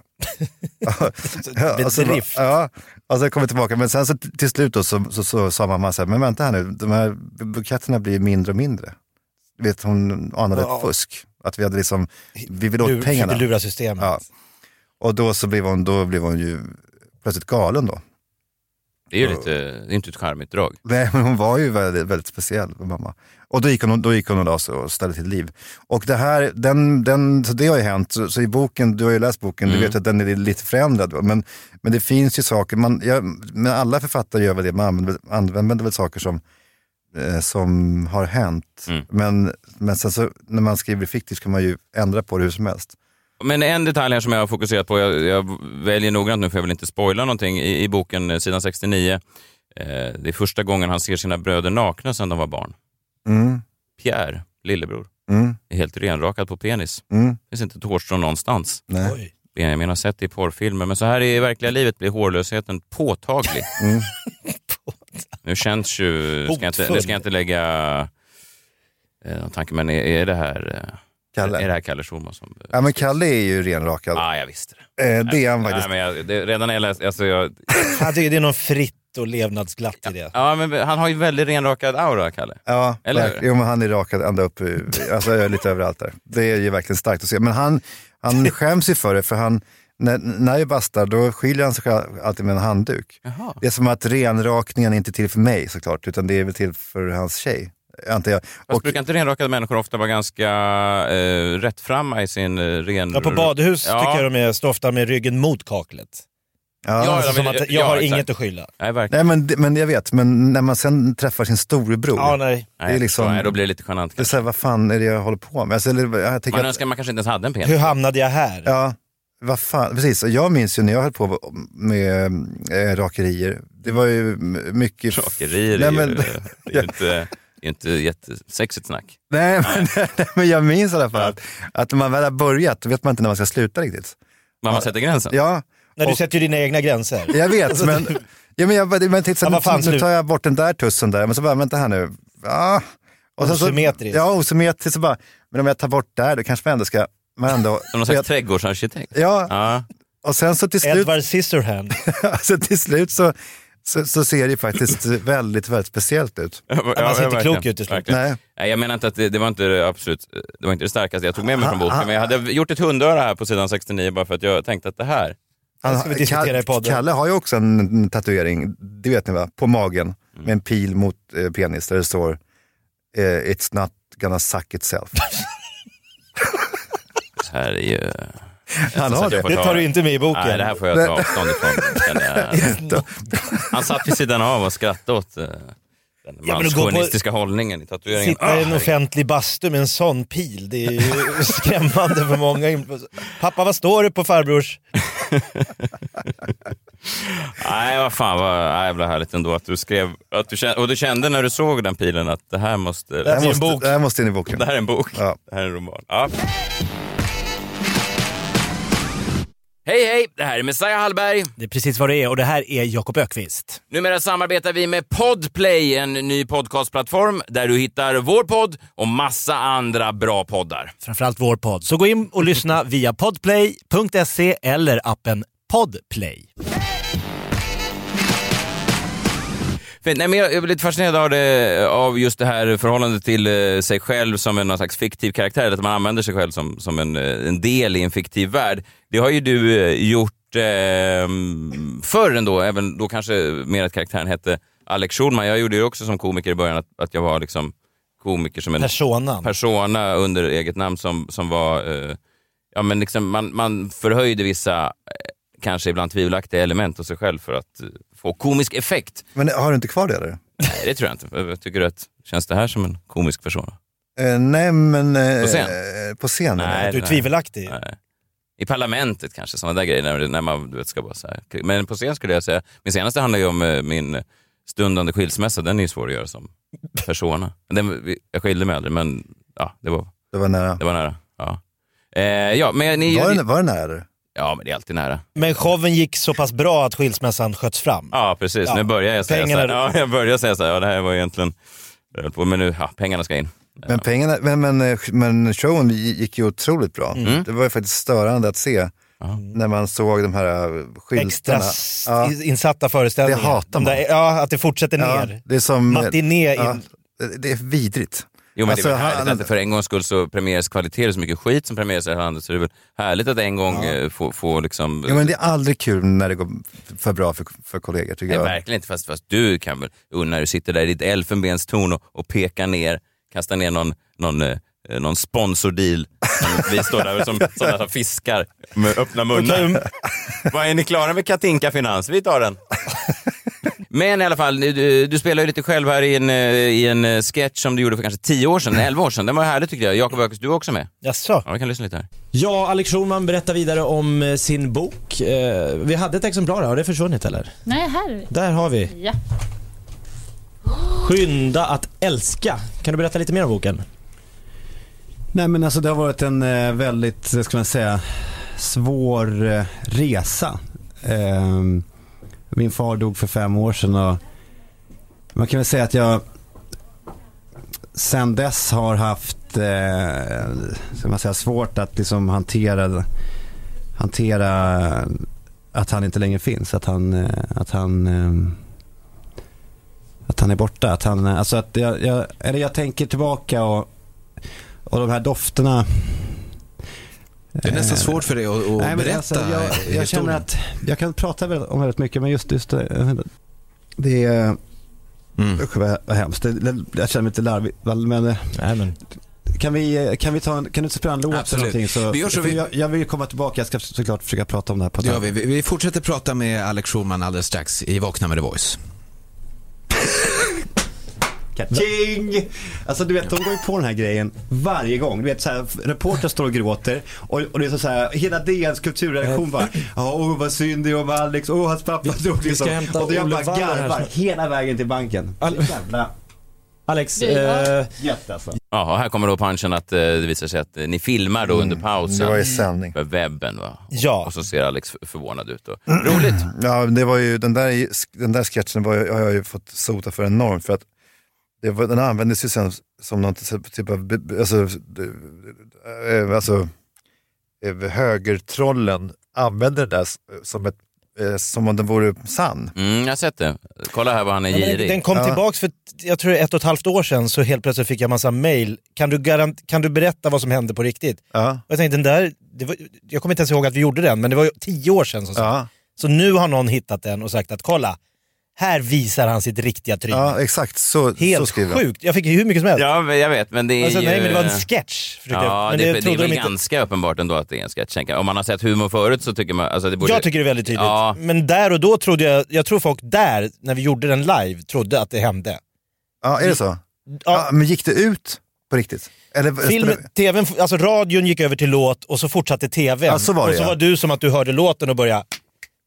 Ja, och så, Bedrift. ja, och så kom vi tillbaka. Men sen så till slut då, så, så, så sa mamma så här, men vänta här nu, de här buketterna blir mindre och mindre. Du vet, hon anade Ja. ett fusk. Att vi hade liksom, vi ville åt Lur- pengarna. försökte lura systemet. Ja. Och då så blev hon, då blev hon ju plötsligt galen då. Det är ju lite, det är inte ett charmigt drag. Nej, men hon var ju väldigt, väldigt speciell, mamma. Och då gick hon, då gick hon och la sig och ställde till liv. Och det här, den, den, så det har ju hänt. Så, så i boken, du har ju läst boken, Mm. du vet att den är lite förändrad. Men, men det finns ju saker, man, ja, men alla författare gör väl det, man använder, använder väl saker som, eh, som har hänt. Mm. Men, men sen så, när man skriver fiktivt kan man ju ändra på det hur som helst. Men en detalj här som jag har fokuserat på, jag, jag väljer noggrant nu för jag vill inte spoila någonting, i, i boken eh, sidan sextionio. Eh, det är första gången han ser sina bröder nakna sedan de var barn. Mm, Pierre, lillebror, mm, är helt renrakad på penis. mm, Det finns inte ett hårstrå någonstans. nej. Oj. Benjamin har sett det i porrfilmer, men så här i verkliga livet blir hårlösheten påtaglig. Mm. Nu känns ju, ska jag inte, nu ska jag inte lägga eh, någon tanke, men är, är det här eh, Kalle. är det här Kalle Schulman som... Ja, men Kalle är ju renrakad. Ja, ah, jag visste det. Eh, det är han Nej, faktiskt. men jag, det, redan när jag läste, alltså jag, Jag tycker det är någon fritt och levnadsglatt i det. ja, men han har ju väldigt renrakad aura, Kalle. Ja, Eller hur? verkligen. Jo, men han är rakad ända upp, i- alltså lite överallt där. Det är ju verkligen starkt att se. Men han, han skäms ju för det, för han, när, när jag bastar, då skyller han sig själv alltid med en handduk. Jaha. Det är som att renrakningen är inte till för mig såklart, utan det är väl till för hans tjej, antar jag. Fast Och, brukar inte renrakade människor ofta vara ganska eh, rättframma i sin eh, ren... Ja, på badhus Ja. tycker jag de är, står ofta med ryggen mot kaklet. ja, Ja, Alltså, som men- att jag ja, har exakt. inget att skylla. Nej, verkligen. nej, men, det- men jag vet, men när man sen träffar sin storebror, Ja, nej. Nej, det är liksom- nej, då blir det lite genant. det är så här, vad fan är det jag håller på med? Alltså, eller, jag tänker Man att, önskar man kanske inte ens hade en penis. Hur hamnade jag här? ja, vad fan, precis. Och jag minns ju när jag höll på med äh, rakerier, det var ju mycket... Rakerier Nej, är, men- ju, det är ju inte, det är inte jättesexigt snack. Nej, men, nej, men jag minns i alla fall att, att när man väl har börjat, då vet man inte när man ska sluta riktigt. Man ja. sätter gränsen. Ja, När du och- sätter ju dina egna gränser. jag vet, men, ja, men jag, men jag tänkte så, Ja, vad fan, nu, slut. nu tar jag bort den där tussen där, men så bara, vänta här nu. Ja. Och sen så, Osymmetriskt. ja, osymmetriskt, så bara, men om jag tar bort där, då kanske man ändå ska, man ändå, Som någon slags trädgårdsarkitekt. ja, Ja. och sen så till slut, Edward Scissorhand. alltså till slut så, så, så ser det ju faktiskt väldigt, väldigt speciellt ut. Ja, man ser inte verkligen, klok ut i slutet. verkligen. Nej. Nej, jag menar inte att det, det var inte det absolut, det var inte det starkaste jag tog med mig från boken, men jag hade gjort ett hundöra här på sidan sextionio bara för att jag tänkte att det här, Det ska vi diskutera i podden. Kalle har ju också en tatuering, det vet ni va, på magen med en pil mot eh, penis där det står eh, It's not gonna suck itself. det här är ju... Han har det. Det tar du inte med i boken. Nej, det här får jag ta avstånd ifrån. känner jag. Han satt vid sidan av och skrattade åt eh, den Ja, men att gå på- manschauvinistiska hållningen i tatueringen. Sitta i en Ah, offentlig bastu med en sån pil, det är ju skrämmande för många. Pappa, vad står det på farbrors? Nej, vad fan, vad jävla härligt ändå att du skrev, att du kände, och du kände när du såg den pilen att det här måste, Det Det här här blir en måste, bok. det här måste in i boken. det här är en bok, Ja. det här är en roman. Ja. Hej hej, det här är Messiah Hallberg. Det är precis vad det är och det här är Jakob Ökvist. Numera samarbetar vi med Podplay, en ny podcastplattform där du hittar vår podd och massa andra bra poddar. Framförallt vår podd. Så gå in och lyssna via podplay punkt se eller appen Podplay. Nej, men jag är lite fascinerad av, det, av just det här förhållandet till eh, sig själv som en någon slags fiktiv karaktär, att man använder sig själv som, som en, en del i en fiktiv värld. Det har ju du eh, gjort eh, förr ändå, även då kanske mer att karaktären hette Alex Schulman. Jag gjorde ju också som komiker i början att, att jag var liksom komiker som en Persona, persona under eget namn som, som var, eh, ja men liksom man, man förhöjde vissa eh, kanske ibland tvivelaktiga element hos sig själv för att eh, få komisk effekt. Men har du inte kvar det eller? Nej, det tror jag inte. Jag tycker att känns det här som en komisk person? Eh, nej, men... Eh, På scen? Eh, på scen, Nej, Du är nej. tvivelaktig. Nej. I parlamentet kanske, sådana där grejer när, när man du vet, ska bara så här. Men på scen skulle jag säga, min senaste handlar ju om eh, min stundande skilsmässa, den är ju svår att göra som persona. Den, jag skilde mig aldrig, men ja, det var, Det var nära. det var nära. Ja, eh, ja men ni... Var det, var det nära? Ja, men det är alltid nära. Men showen gick så pass bra att skilsmässan sköts fram. Ja, precis. Ja. Nu börjar jag säga Pengarna- så här. Ja, jag börjar säga så här. Ja, det här var egentligen... Men nu, ja, pengarna ska in. Men, pengarna, men, men, men showen gick ju otroligt bra. Mm. Det var ju faktiskt störande att se när man såg de här skyltarna. Extra s- Ja. insatta föreställningar. Det hatar De där- man. Ja, att det fortsätter Ja, ner. det är som... Matiné in. Ja, det är vidrigt. Jo, men Alltså, det är väl härligt han- att det för en gångs skull så premieras kvalitet och så mycket skit som premieras i det här landet, så det är väl härligt att en gång ja. få, få liksom... Ja, men det är aldrig kul när det går för bra för, för kollegor, tycker Nej, jag. verkligen inte, fast, fast du kan väl, när du sitter där i ditt elfenbenstorn och, och pekar ner, kastar ner någon, någon, eh, någon sponsordeal. Vi står där som sådana som fiskar med öppna munnar. Vad är ni klara med Katinka Finans? Vi tar den. Men i alla fall, du, du spelar ju lite själv här i en, i en sketch som du gjorde för kanske tio år sedan, elva år sedan. Den var härlig tycker jag. Jakob Ökvist, du är också med. Jaså? Ja, vi kan lyssna lite här. Ja, Alex Schulman berättar vidare om eh, sin bok. Eh, vi hade ett exemplar, har det försvunnit eller? Nej, här är vi. Där har vi. Ja. Skynda att älska. Kan du berätta lite mer om boken? Nej, men alltså det har varit en eh, väldigt, ska man säga, svår eh, resa. Eh, min far dog för fem år sedan och man kan väl säga att jag sen dess har haft eh, ska man säga, svårt att liksom hantera hantera att han inte längre finns, att han eh, att han eh, att han är borta, att han, alltså att jag, jag, eller jag tänker tillbaka och och de här dofterna. Det är nästan svårt för dig att, att Nej, berätta alltså, jag, jag känner att jag kan prata om väldigt mycket, men just, just det, det är mm. usch, vad, vad hemskt. Det, jag känner mig lite larvig, men, Nej, men kan vi kan vi ta en, kan du spela en låt? Absolut. Så, vi gör så vi... jag, jag vill komma tillbaka, jag ska såklart försöka prata om det här på ja, vi, vi fortsätter prata med Alex Schulman alldeles strax i Vakna med The Voice. Kaching! Alltså du vet, de går ju på den här grejen varje gång. Du vet, så här, reporter står och gråter och, och det är så, så här, hela D N:s kulturredaktion bara, åh oh, vad synd det är om Alex, åh oh, hans pappa dog vi ska hämta och då jag Olle bara Waller här garvar snart. hela vägen till banken. Al- Jävla Alex, eh, jätte alltså. Ja, och här kommer då punchen att eh, det visar sig att eh, ni filmar då under pausen. Det var i sändning. För webben va? Ja. Och så ser Alex f- förvånad ut. Och... Roligt! Ja, det var ju, den där, den där sketchen var, jag har jag ju fått sota för enormt, för att det var, den användes ju sen som någon typ av, alltså, eh, alltså eh, högertrollen använde det där som ett, eh, som om den vore sann. Mm, jag har sett det. Kolla här vad han är Ja, men girig. den kom Ja. tillbaks för jag tror ett och ett halvt år sedan, så helt plötsligt fick jag massa mail. Kan du, garant- kan du berätta vad som hände på riktigt? Ja. Och jag tänkte, den där, det var, jag kommer inte ens ihåg att vi gjorde den, men det var ju tio år sedan som sagt. Ja. Så nu har någon hittat den och sagt att kolla, här visar han sitt riktiga tryck. Ja, exakt. Så, så Helt skriver jag. sjukt. Jag fick ju hur mycket som helst. Ja, men jag vet, men det är Alltså, ju... nej, men det var en sketch. försökte jag- Ja, men det, det, det trodde är väl de inte. ganska uppenbart ändå att det är en sketch. Om man har sett humor förut så tycker man... Alltså det borde... Jag tycker det är väldigt tydligt. Ja. Men där och då trodde jag, jag tror folk där, när vi gjorde den live, trodde att det hände. Ja, är det så? Ja. Ja, men gick det ut på riktigt? Eller, Filmen, tvn, alltså radion gick över till låt och så fortsatte tvn. Ja, så var det, och så ja. var du som att du hörde låten och började...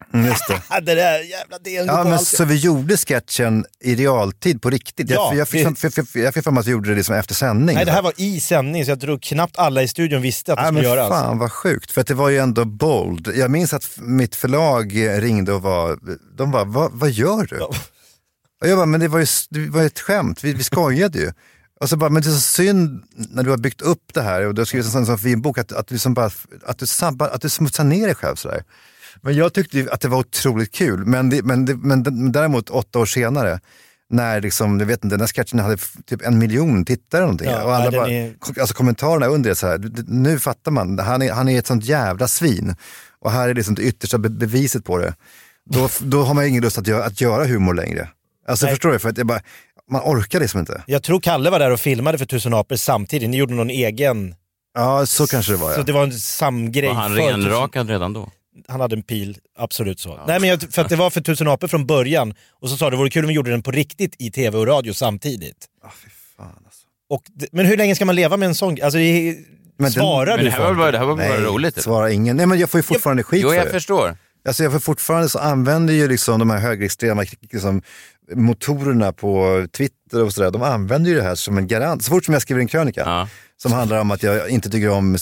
Mm, just det. det där jävla delen Ja, på men allt. så vi gjorde sketchen i realtid på riktigt. Jag, Ja, jag fick det- för, för, för, jag fick för mig att vi gjorde det liksom efter sändning. Nej, det här var i sändning så jag tror knappt alla i studion visste att det Nej, skulle men göras. fan vad sjukt, för att det var ju ändå bold. Jag minns att mitt förlag ringde och var, de bara, vad, vad gör du? Ja. Och jag bara, men det var ju, det var ju ett skämt, vi, vi skojade ju. Och så bara, men det är så synd när du har byggt upp det här och du har skrivit en sån, sån fin bok att, att, du liksom bara, att, du sabbar, att du smutsar ner dig själv sådär. Men jag tyckte ju att det var otroligt kul, men, det, men, det, men däremot åtta år senare, när liksom, jag vet inte, den här sketchen hade typ en miljon tittare eller någonting. Ja, och alla nej, den bara, är- alltså kommentarerna under det så här, nu fattar man, han är, han är ett sånt jävla svin. Och här är liksom det yttersta be- beviset på det. Då, då har man ingen lust att göra, att göra humor längre. Alltså Nej. förstår du? För att jag bara, man orkar liksom inte. Jag tror Kalle var där och filmade för Tusen apor samtidigt. Ni gjorde någon egen... Ja, så kanske det var. Så Ja. det var en samgrej. Var han för Tusen- renrakad redan då? Han hade en pil, absolut så. Nej, men jag, för att det var för Tusen apor från början. Och så sa det vore kul om vi gjorde den på riktigt i tv och radio samtidigt. Ah, fy fan alltså. Och, det- men hur länge ska man leva med en sån? Alltså, det, Men den- svarar Men du det här var folk? bara, det här var bara Nej, roligt. svarar ingen. Nej, men jag får ju fortfarande skit Jo, för jag det. förstår. Alltså jag får fortfarande så använder ju liksom de här högerextrema liksom, motorerna på Twitter och sådär. De använder ju det här som en garant. Så fort som jag skriver en krönika Ja. som handlar om att jag inte tycker om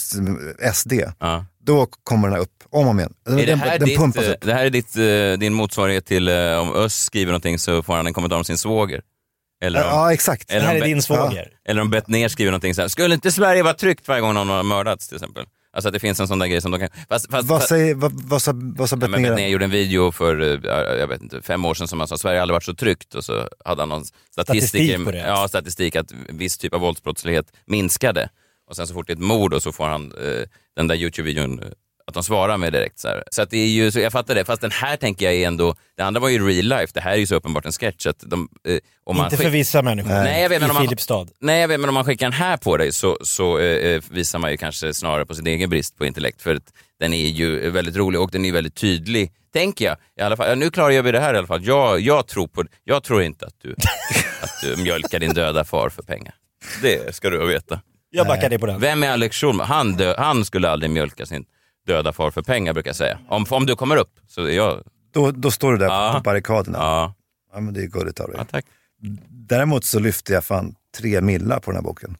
S D, Ja. då kommer den här upp om och om igen. Den, Är det, här den ditt, pumpas eh, upp. det här är ditt, eh, din motsvarighet till eh, om Öss skriver någonting så får han en kommentar om sin svåger. Eller om, Ja, exakt. Det här om är Bet- din svåger. Eller om Bettner skriver någonting så här, skulle inte Sverige vara tryggt varje gång någon har mördats till exempel? Alltså att det finns en sån där grej som de kan... Fast, fast, Vad fast, säger, vad, vad sa, vad sa ja, men Bettner? Bettner gjorde en video för, eh, jag vet inte, fem år sedan som han sa, Sverige har aldrig varit så tryggt, och så hade han någon statistik, Statistik på det. Ja, statistik att viss typ av våldsbrottslighet minskade. Och sen så fort det är ett mord och så får han eh, den där YouTube-videon, eh, att de svarar med direkt så här. Så att det är ju, så jag fattar det, fast den här tänker jag är ändå, det andra var ju real life, det här är ju så uppenbart en sketch att de, eh, om man Inte skick- för vissa människor. Nej, jag vet, I men om man- Filipstad. Nej, jag vet, men om man skickar den här på dig så, så eh, visar man ju kanske snarare på sin egen brist på intellekt, för att den är ju väldigt rolig och den är väldigt tydlig, tänker jag. I alla fall, ja, nu klarar jag vi det här i alla fall. Jag, jag, tror, på, jag tror inte att du, att du mjölkar din döda far för pengar. Det ska du veta. Jag backar dig på den. Vem är Alex Schulman? Han, dö, han skulle aldrig mjölka sin döda far för pengar, brukar jag säga. Om, om du kommer upp så är jag... Då, då står du där Ja. på barrikaderna. Ja. Ja, Men det är gulligt av dig. ja tack. Däremot så lyfte jag fan tre millar på den här boken.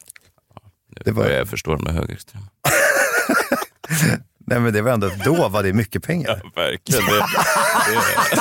Det var- var... Jag förstår de är högerextrema. Nej, men det var ändå, då var det mycket pengar. Ja, verkligen. Det, det...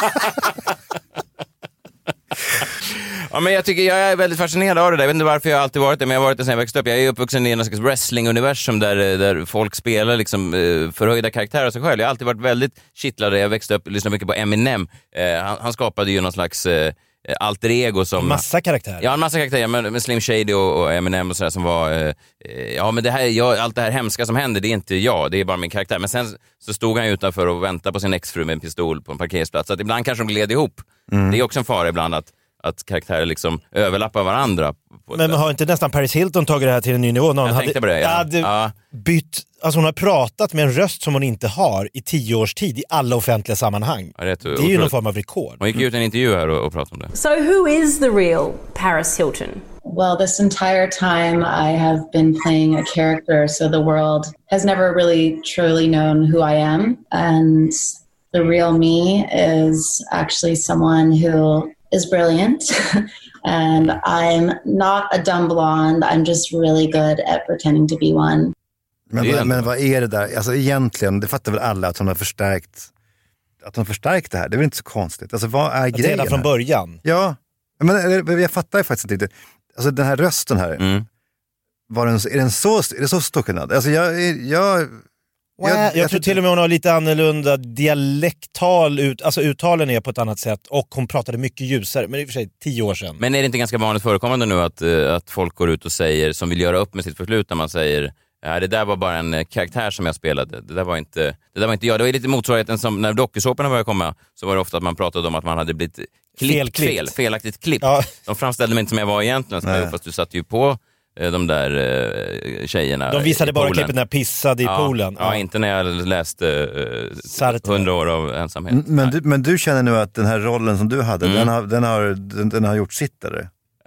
Ja, men jag tycker jag är väldigt fascinerad av det där. Jag vet inte varför jag alltid varit det, men jag har varit det sedan jag växte upp. Jag är uppvuxen i en slags wrestling-universum där, där folk spelar liksom eh, förhöjda karaktärer av sig själv. Jag har alltid varit väldigt kittlad. Jag växte upp och lyssnade mycket på Eminem. Eh, han, han skapade ju någon slags eh, alter ego som... Massa karaktärer. Ja, en massa karaktärer, men med Slim Shady och, och Eminem och sådär som var, eh, ja men det här, jag, allt det här hemska som händer, det är inte jag, det är bara min karaktär. Men sen så stod han utanför och väntade på sin exfru med en pistol på en parkeringsplats. Så att ibland kanske de gled ihop. Mm. Det är också en fara ibland att, att karaktärer liksom överlappar varandra. På ett Men sätt. har inte nästan Paris Hilton tagit det här till en ny nivå? Någon Jag tänkte på det, ja. hade Ja. bytt, alltså hon har pratat med en röst som hon inte har i tio års tid i alla offentliga sammanhang. Ja, det är Det är ju någon form av rekord. Hon gick ut i en intervju här och, och pratade om det. So who is the real Paris Hilton? Well, this entire time I have been playing a character, so the world has never really truly known who I am. And the real me is actually someone who is brilliant. And I'm not a dumb blonde. I'm just really good at pretending to be one. Men, Det är vad- ändå- men vad är det där? Alltså egentligen, det fattar väl alla att hon har förstärkt att hon har förstärkt det här. Det är väl inte så konstigt. Alltså vad är Att grejen redan från här? början. Ja, men eller, jag fattar ju faktiskt inte. Alltså den här rösten här, Mm. var den, är, den så, är det så stor skillnad? Alltså jag, jag, Jag, jag tror till och med hon har lite annorlunda dialektal, ut, alltså uttalen är på ett annat sätt och hon pratade mycket ljusare, men i och för sig tio år sedan. Men är det inte ganska vanligt förekommande nu att, eh, att folk går ut och säger, som vill göra upp med sitt förflutna, man säger ja, det där var bara en eh, karaktär som jag spelade, det där var inte, det där var inte jag. Det var lite motsvarigheten som när dokusåporna började komma, så var det ofta att man pratade om att man hade blivit klippt Felklippt. fel, felaktigt klippt. Ja. De framställde mig inte som jag var egentligen, Nej. fast du satt ju på eh, de där eh, tjejerna. De visade i bara poolen. klippet när jag pissade i ja, poolen. Ja, inte när jag läste eh, Sartre. hundra år av ensamhet. men, du, men du känner nu att den här rollen som du hade, Mm. den, har, den, har, den, den har gjort sitt eller?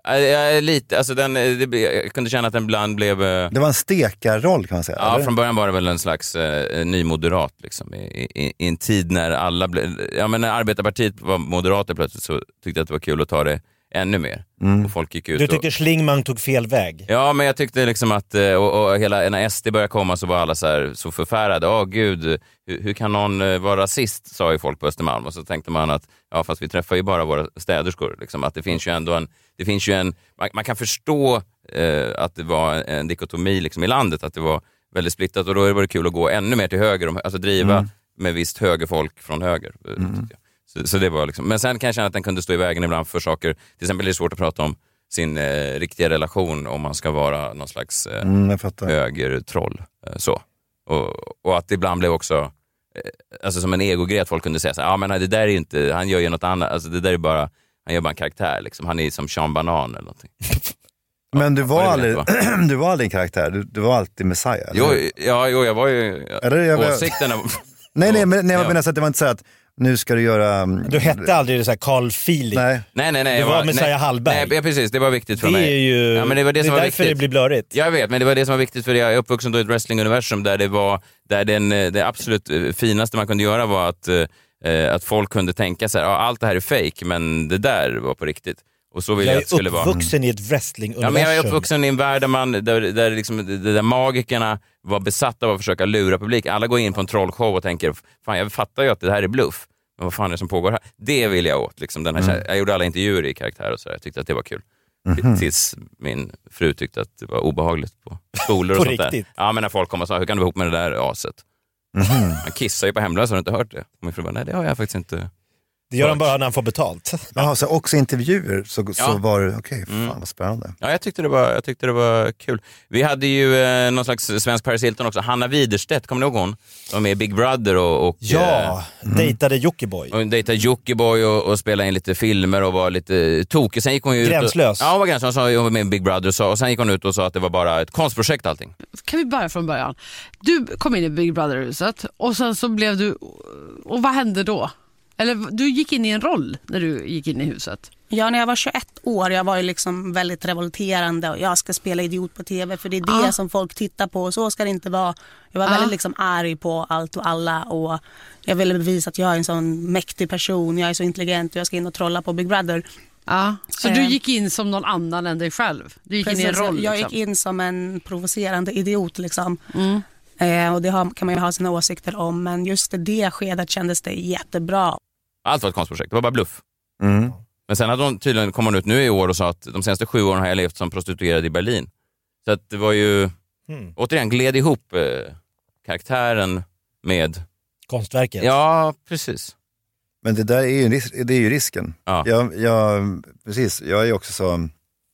Jag är lite, alltså den, det, jag kunde känna att den ibland blev... Det var en stekarroll kan man säga. Ja, eller? Från början var det väl en slags eh, ny moderat liksom, i, i, i en tid när alla blev... Ja, men när Arbetarpartiet var moderater plötsligt så tyckte jag att det var kul att ta det ännu mer. Mm. Och folk gick ut Du tyckte och... Schlingmann tog fel väg? Ja, men jag tyckte liksom att, och, och hela, när S D började komma så var alla så här, så förfärade. Åh gud, hur, hur kan någon vara rasist, sa ju folk på Östermalm. Och så tänkte man att, ja fast vi träffar ju bara våra städerskor. Liksom, att det finns ju ändå en, det finns ju en, man, man kan förstå eh, att det var en dikotomi liksom, i landet, att det var väldigt splittat. Och då var det kul att gå ännu mer till höger, alltså driva mm. med visst högerfolk från höger. Mm. Så, så det var liksom, men sen kan jag känna att den kunde stå i vägen ibland för saker. Till exempel är det svårt att prata om sin eh, riktiga relation om man ska vara någon slags eh, mm, högertroll. Eh, så. Och, och att det ibland blev också eh, alltså som en egogrej att folk kunde säga så här, ja men det där är inte, han gör ju något annat, alltså det där är bara, han gör bara en karaktär liksom, han är som Sean Banan eller någonting. Men du var, ja, aldrig, du var aldrig en karaktär, du, du var alltid Messiah. Jo, ja, jo, jag var ju, eller, jag var... åsikterna... nej, nej, men nej, jag menar så att det var inte så att nu ska du göra... Du hette aldrig det så här Carl Philip. Nej. Nej, nej, nej. Du var, var Messiah nej, Hallberg. Nej, precis. Det var viktigt för det mig. Är ju, ja, men det var det, det som är var därför viktigt. det blir blörigt. Jag vet, men det var det som var viktigt för jag är uppvuxen då i ett wrestlinguniversum där det var, där den, det absolut finaste man kunde göra var att, eh, att folk kunde tänka sig, ja, allt det här är fake, men det där var på riktigt. Och så vill jag, jag att det skulle vara. Jag är uppvuxen i ett wrestlinguniversum. Ja, men jag är uppvuxen i en värld där, man, där, där, liksom, där magikerna var besatta av att försöka lura publik. Alla går in på en trollshow och tänker, fan jag fattar ju att det här är bluff. Men vad fan är det som pågår här? Det vill jag åt. Liksom, den här, mm. Jag gjorde alla intervjuer i karaktär och så. Jag tyckte att det var kul. Mm-hmm. Tills min fru tyckte att det var obehagligt på skolor och på sånt riktigt? Där. Ja, men när folk kom och sa, hur kan du vara ihop med det där aset? Mm-hmm. Man kissar ju på hemlösa, har du inte hört det? Och min fru bara, nej det har jag faktiskt inte. Det gör han bara när han får betalt. Jaha, så också intervjuer så, ja. så var det, okej, okay, mm. fan vad spännande. Ja, jag tyckte det var, jag tyckte det var kul. Vi hade ju eh, någon slags svensk Paris Hilton också, Hanna Widerstedt, kommer ni ihåg hon? De var med i Big Brother och... och ja, eh, dejtade Jockiboi. Och dejtade Jockiboi och, och spelade in lite filmer och var lite tokig. Sen gick hon ju gränslös. Ut och, ja, hon var gränslös. Hon var med i Big Brother och, så, och sen gick hon ut och sa att det var bara ett konstprojekt allting. Kan vi börja från början? Du kom in i Big Brother-huset och sen så blev du... Och vad hände då? Eller du gick in i en roll när du gick in i huset? Ja, när jag var tjugoett år, jag var ju liksom väldigt revolterande och jag ska spela idiot på tv för det är det ah. som folk tittar på och så ska det inte vara. Jag var ah. väldigt liksom arg på allt och alla och jag ville bevisa att jag är en sån mäktig person, jag är så intelligent och jag ska in och trolla på Big Brother. Ja, så eh. du gick in som någon annan än dig själv? Du gick Precis, in i en roll liksom. Jag gick in som en provocerande idiot liksom. Mm. Eh, och det har, kan man ju ha sina åsikter om, men just i det skedet kändes det jättebra. Allt var ett konstprojekt, det var bara bluff. Mm. Men sen hade hon tydligen kom hon ut nu i år och sa att de senaste sju åren har jag levt som prostituerad i Berlin. Så att det var ju, mm. återigen, gled ihop eh, karaktären med... konstverket. Ja, precis. Men det där är ju, det är ju risken. Ja. Jag, jag, precis, jag är också så...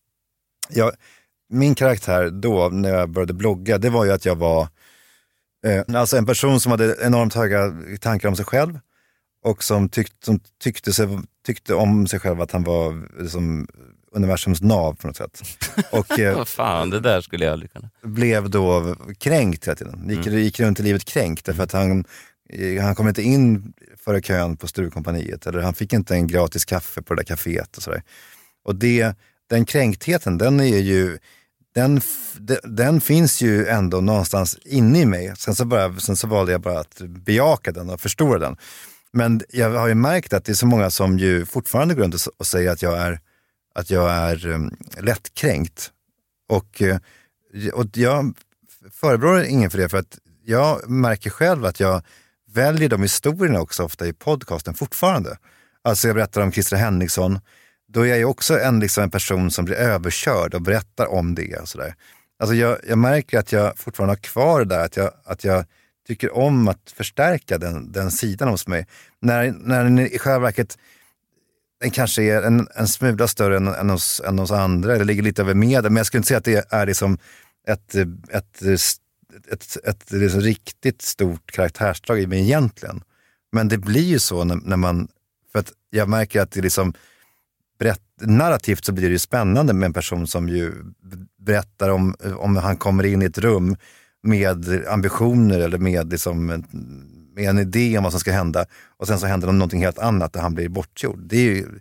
Jag, min karaktär då, när jag började blogga, det var ju att jag var eh, alltså en person som hade enormt höga tankar om sig själv. Och som, tyck, som tyckte, sig, tyckte om sig själv att han var liksom universums nav på något sätt. Och eh, vad fan, det där skulle jag aldrig kunna. Blev då kränkt hela tiden. Gick, mm. gick runt i livet kränkt därför att han, han kom inte in före kön på Sturecompagniet eller han fick inte en gratis kaffe på det där kaféet och sådär. Och det, den kränktheten, den är ju den, den finns ju ändå någonstans inne i mig. Sen så, bara, sen så valde jag bara att bejaka den och förstora den. Men jag har ju märkt att det är så många som ju fortfarande går runt och säger att jag är, att jag är um, lättkränkt. Och, och jag förebrår ingen för det, för att jag märker själv att jag väljer de historierna också ofta i podcasten fortfarande. Alltså jag berättar om Christer Henriksson, då är jag ju också en, liksom en person som blir överkörd och berättar om det och sådär. Alltså jag, jag märker att jag fortfarande har kvar det där, att jag, att jag tycker om att förstärka den, den sidan hos mig. När, när den i själva verket den kanske är en, en smula större än, än, hos, än hos andra, eller ligger lite över medel. Men jag skulle inte säga att det är liksom ett, ett, ett, ett, ett liksom riktigt stort karaktärsdrag i mig egentligen. Men det blir ju så när, när man, för att jag märker att det liksom berätt, narrativt så blir det ju spännande med en person som ju berättar om, om han kommer in i ett rum med ambitioner eller med, liksom, med en idé om vad som ska hända och sen så händer någonting helt annat där han blir bortgjord. Det är ju,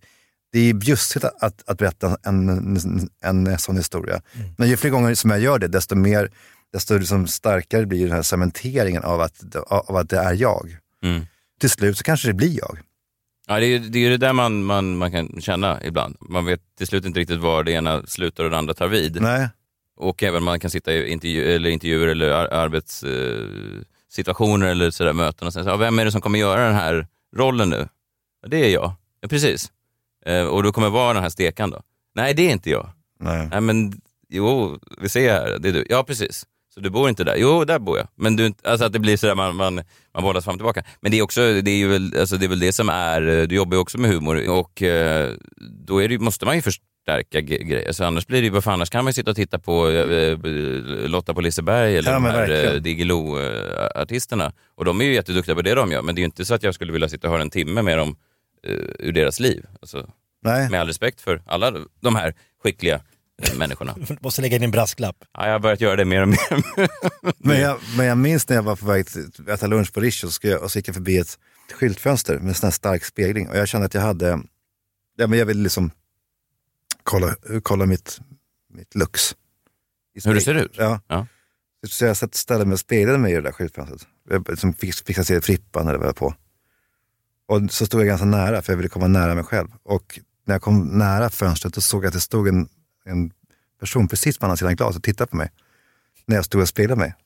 det är bjussigt att, att berätta en, en, en sån historia. Mm. Men ju fler gånger som jag gör det, desto mer, desto liksom starkare blir den här cementeringen av att, av att det är jag. Mm. Till slut så kanske det blir jag. Ja, det är ju det, är det där man, man, man kan känna ibland. Man vet till slut inte riktigt var det ena slutar och det andra tar vid. Nej. Och även man kan sitta i intervju, eller intervjuer eller ar- arbetssituationer eh, eller sådär, möten och säga, så, vem är det som kommer göra den här rollen nu? Ja, det är jag. Ja, precis. Eh, och då kommer vara den här stekan då. Nej, det är inte jag. Nej. Nej, men jo, vi ser här, det är du. Ja, precis. Så du bor inte där? Jo, där bor jag. Men du, alltså att det blir sådär, man, man, man bollas fram och tillbaka. Men det är också, det är ju väl, alltså det är väl det som är, du jobbar ju också med humor och eh, då är det, måste man ju förstärka g- grejer. Alltså annars blir det ju, vad fan, annars kan man ju sitta och titta på eh, Lotta på Liseberg eller ja, de här eh, Diggiloo-artisterna. Och de är ju jätteduktiga på det de gör, men det är ju inte så att jag skulle vilja sitta och höra en timme med dem eh, ur deras liv. Alltså, nej. Med all respekt för alla de här skickliga människorna. Du måste lägga in en brasklapp. Ja, jag har börjat göra det mer och mer. men, jag, men jag minns när jag var på väg att äta lunch på Rish och så gick jag förbi ett skyltfönster med en sån här stark spegling. Och jag kände att jag hade, ja, men jag ville liksom kolla, kolla mitt, mitt lux. Hur det ser ut? Ja. ja. Så jag satt ställde mig och speglade mig i det där skyltfönstret. Jag liksom fick, fick se Frippan när det var på. Och så stod jag ganska nära för jag ville komma nära mig själv. Och när jag kom nära fönstret så såg jag att det stod en en person precis på andra sidan glas och tittade på mig när jag stod och speglade mig.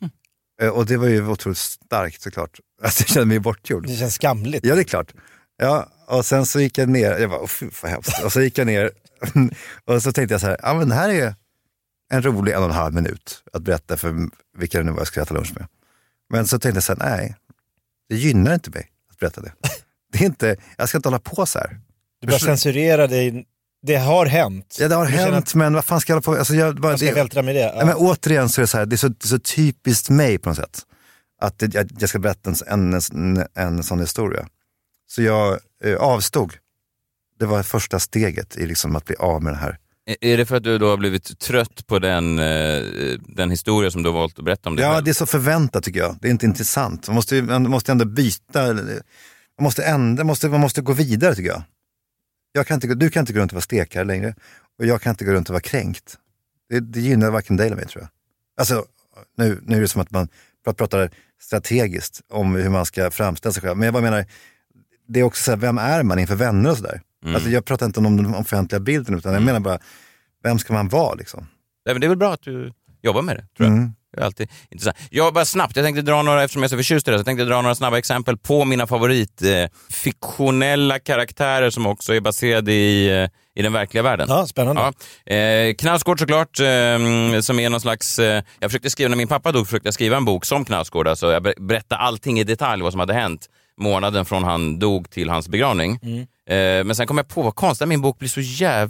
Mm. Och det var ju otroligt starkt såklart. Alltså jag kände mig bortgjord. Det känns skamligt. Ja, det är klart. Ja, och sen så gick jag ner. Jag bara, åh fy vad hemskt. Och så gick jag ner och så tänkte jag så här, ja men det här är en rolig en och en halv minut att berätta för vilka det nu var jag skulle äta lunch med. Men så tänkte jag så här, nej, det gynnar inte mig att berätta det. Det är inte, jag ska inte hålla på så här. Du bara censurera dig. Det har hänt. Ja, det har du hänt, att... men vad fan ska jag hålla på? Alltså, jag bara, jag ska det... vältra med det. Ja. Ja, men återigen så är det så här, det är så, det är så typiskt mig på något sätt. Att det, jag, jag ska berätta en, en, en sån historia. Så jag eh, avstod. Det var första steget i liksom att bli av med det här. Är det för att du då har blivit trött på den, eh, den historia som du har valt att berätta om det? Ja, själv? det är så förväntat tycker jag. Det är inte intressant. Man måste, man måste ändå byta. Man måste, ändra, man måste, man måste gå vidare tycker jag. Jag kan inte, du kan inte gå runt och vara stekare längre. Och jag kan inte gå runt och vara kränkt. Det, det gynnar varken dig eller mig tror jag. Alltså, nu, nu är det som att man pratar strategiskt om hur man ska framställa sig själv. Men jag bara menar, det är också så här, vem är man inför vänner och sådär? Mm. Alltså, jag pratar inte om den offentliga bilden, utan jag menar bara, vem ska man vara liksom? Nej, men det är väl bra att du jobbar med det, tror jag. Mm. Det är alltid intressant. Jag bara snabbt, jag tänkte dra några, eftersom jag är så förtjust i det, så jag tänkte dra några snabba exempel på mina favorit eh, fiktionella karaktärer som också är baserade i, eh, i den verkliga världen. Ja, spännande. Ja. Eh, Knausgård såklart, eh, som är någon slags, eh, jag försökte skriva, när min pappa dog försökte jag skriva en bok som Knausgård, alltså jag berättade allting i detalj vad som hade hänt månaden från han dog till hans begravning. Mm. Eh, men sen kom jag på vad konstigt att min bok blir så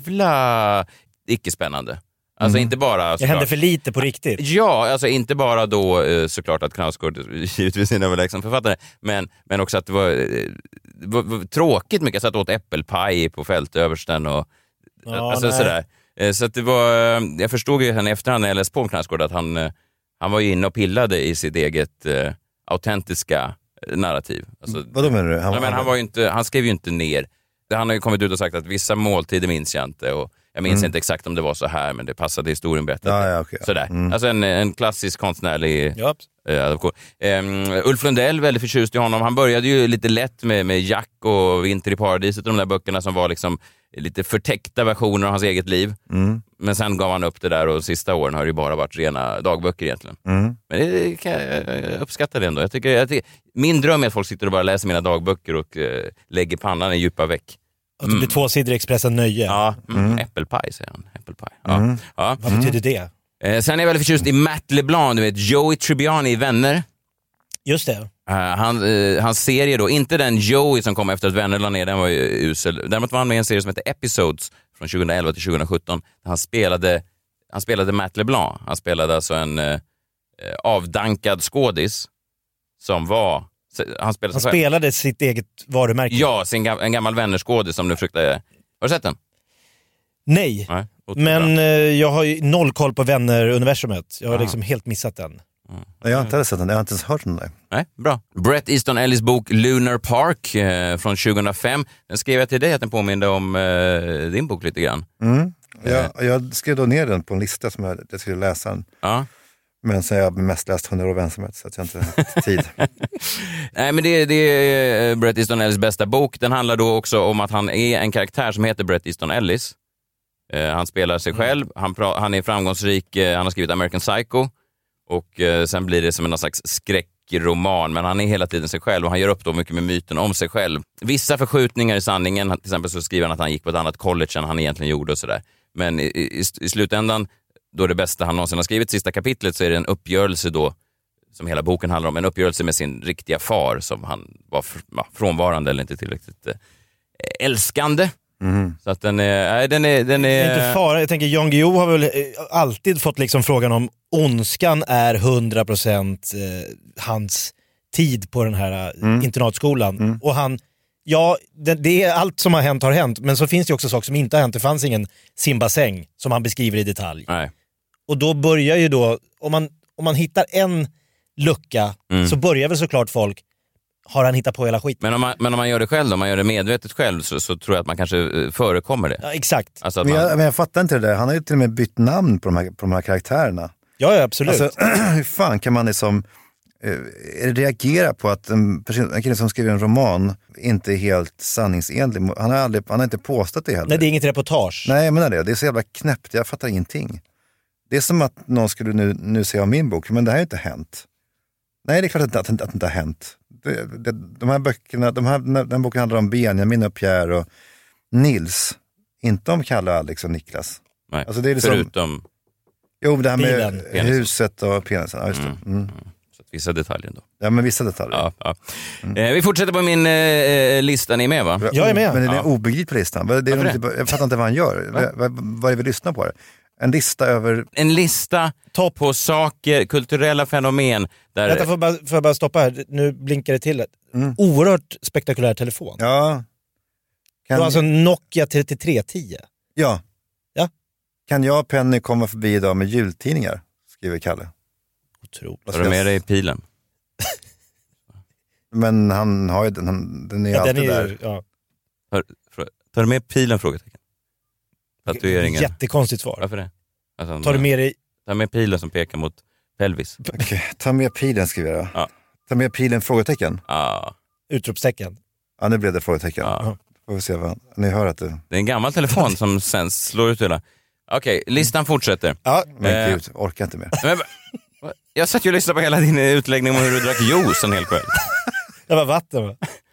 jävla icke-spännande. Alltså mm. inte bara... Det hände för lite på riktigt. Ja, alltså inte bara då såklart att Knausgård givetvis är en överlägsen författare, men, men också att det var, det var, var tråkigt mycket. Jag satt åt äppelpaj på fältöversten och ja, alltså, sådär. Så att det var, jag förstod ju henne efterhand när jag läste på om Knausgård att han, han var ju inne och pillade i sitt eget uh, autentiska narrativ. Alltså, Vadå menar du? Han, ja, men han, var ju inte, han skrev ju inte ner. Han har ju kommit ut och sagt att vissa måltider minns jag inte och jag minns mm. inte exakt om det var så här, men det passade historien bättre. Ja, ja, okay. Sådär. Mm. Alltså en, en klassisk konstnärlig yep. äh, adoption. Um, Ulf Lundell, väldigt förtjust i honom. Han började ju lite lätt med, med Jack och Vinter i paradiset och de där böckerna som var liksom lite förtäckta versioner av hans eget liv. Mm. Men sen gav han upp det där och sista åren har det ju bara varit rena dagböcker egentligen. Mm. Men det kan jag uppskatta det ändå. Jag tycker, jag tycker, min dröm är att folk sitter och bara läser mina dagböcker och uh, lägger pannan i djupa veck. Att det blir två sidor i Expressen nöje. Ja, mm. Mm. Äppelpaj säger han. Äppelpaj. Ja. Mm. Ja. Vad betyder det? Eh, sen är jag väldigt förtjust i Matt LeBlanc, du vet, Joey Tribbiani i Vänner. Just det. Uh, han, uh, hans serie då, inte den Joey som kom efter att Vänner la ner, den var ju usel. Däremot var han med i en serie som heter Episodes från tjugoelva till tjugosjutton. Han spelade, han spelade Matt LeBlanc. Han spelade alltså en uh, avdankad skådis som var... Han spelade, han spelade sitt eget varumärke. Ja, sin, en gammal vännerskådis som nu fruktade. Har du sett den? Nej, Nej men eh, jag har ju noll koll på Vänner-universumet. Jag har Aha. liksom helt missat den. Mm. Jag har inte heller sett den, jag har inte ens hört den där. Nej, bra. Bret Easton Ellis bok Lunar Park eh, från tjugohundrafem. Den skrev jag till dig att den påminner om eh, din bok lite grann. Mm. Jag, jag skrev då ner den på en lista som jag, jag skulle läsa den. Ja. Men sen har jag mest läst hundra år av ensamhet så att jag inte har tid. Nej, men det, det är Bret Easton Ellis bästa bok. Den handlar då också om att han är en karaktär som heter Bret Easton Ellis. Eh, han spelar sig själv, han, pra- han är framgångsrik, eh, han har skrivit American Psycho. Och eh, sen blir det som en slags skräckroman, men han är hela tiden sig själv och han gör upp då mycket med myten om sig själv. Vissa förskjutningar i sanningen, till exempel så skriver han att han gick på ett annat college än han egentligen gjorde och sådär. Men i, i, i slutändan, då det bästa han någonsin har skrivit, sista kapitlet, så är det en uppgörelse då, som hela boken handlar om, en uppgörelse med sin riktiga far som han var fr- ja, frånvarande eller inte tillräckligt eh, älskande. Mm. Så att den är, nej, den är, den är... Inte fara, jag tänker Jan Guillou har väl alltid fått liksom frågan om ondskan är hundra procent eh, hans tid på den här mm. internatskolan. Mm. Och han, ja, det, det är allt som har hänt har hänt, men så finns det också saker som inte har hänt. Det fanns ingen simbassäng som han beskriver i detalj. Nej. Och då börjar ju då, om man, om man hittar en lucka mm. så börjar väl såklart folk, har han hittat på hela skit. Men om man, men om man gör det själv, om man gör det medvetet själv, så, så tror jag att man kanske förekommer det. Ja, exakt. Alltså att men, man... jag, men jag fattar inte det där. Han har ju till och med bytt namn på de här, på de här karaktärerna. Ja, ja absolut. Alltså, hur fan kan man liksom eh, reagera på att en, person, en kille som skriver en roman inte är helt sanningsenlig? Han har, aldrig, han har inte påstått det heller. Nej, det är inget reportage. Nej, jag menar det. Det är så jävla knäppt. Jag fattar ingenting. Det är som att någon skulle nu, nu säga om min bok, men det här har inte hänt. Nej, det är klart att, att, att det inte har hänt. Det, det, de här böckerna, de här, den boken handlar om Benjamin och Pierre och Nils. Inte om Kalle, Alex och Niklas. Nej, alltså det är liksom, förutom... Jo, det här med bilen. Huset och penisen. Ja, just det. Mm. Mm. Så att vissa detaljer då. Ja, men vissa detaljer. Ja, ja. Mm. Eh, vi fortsätter på min eh, lista. Ni är med, va? Jag är med. Men det är ja. en obegriplig lista. Det är Varför inte, jag fattar inte vad han gör. Ja. Vad, vad är det vi lyssnar på? Det? En lista över... En lista Topp. på saker, kulturella fenomen. Där... Vänta, får jag, bara, får jag bara stoppa här? Nu blinkar det till. Mm. Oerhört spektakulär telefon. Ja. Kan... Det var alltså Nokia trettiotre tio. Ja. Ja. Kan jag och Penny komma förbi idag med jultidningar? Skriver Kalle. Otroligt. Har du med dig pilen? Men han har ju den, han, den är ju ja, alltid den är, där. Ja. Har, tar du med pilen? Frågetecken. Tatueringen. Jättekonstigt svar. Varför det? Alltså, tar du med dig... Ta med pilen som pekar mot pelvis. Okay. Ta med pilen, skriver jag. Ja. Ta med pilen, frågetecken. Ja. Utropstecken. Ja, nu blev det frågetecken. Ja. Får vi se vad ni hör att det... Det är en gammal telefon som sen slår ut hela. Okej, okay, listan fortsätter. Ja, men gud, orkar inte mer. Men, jag satt ju och lyssnade på hela din utläggning om hur du drack juice en hel kväll. Det var vatten, va?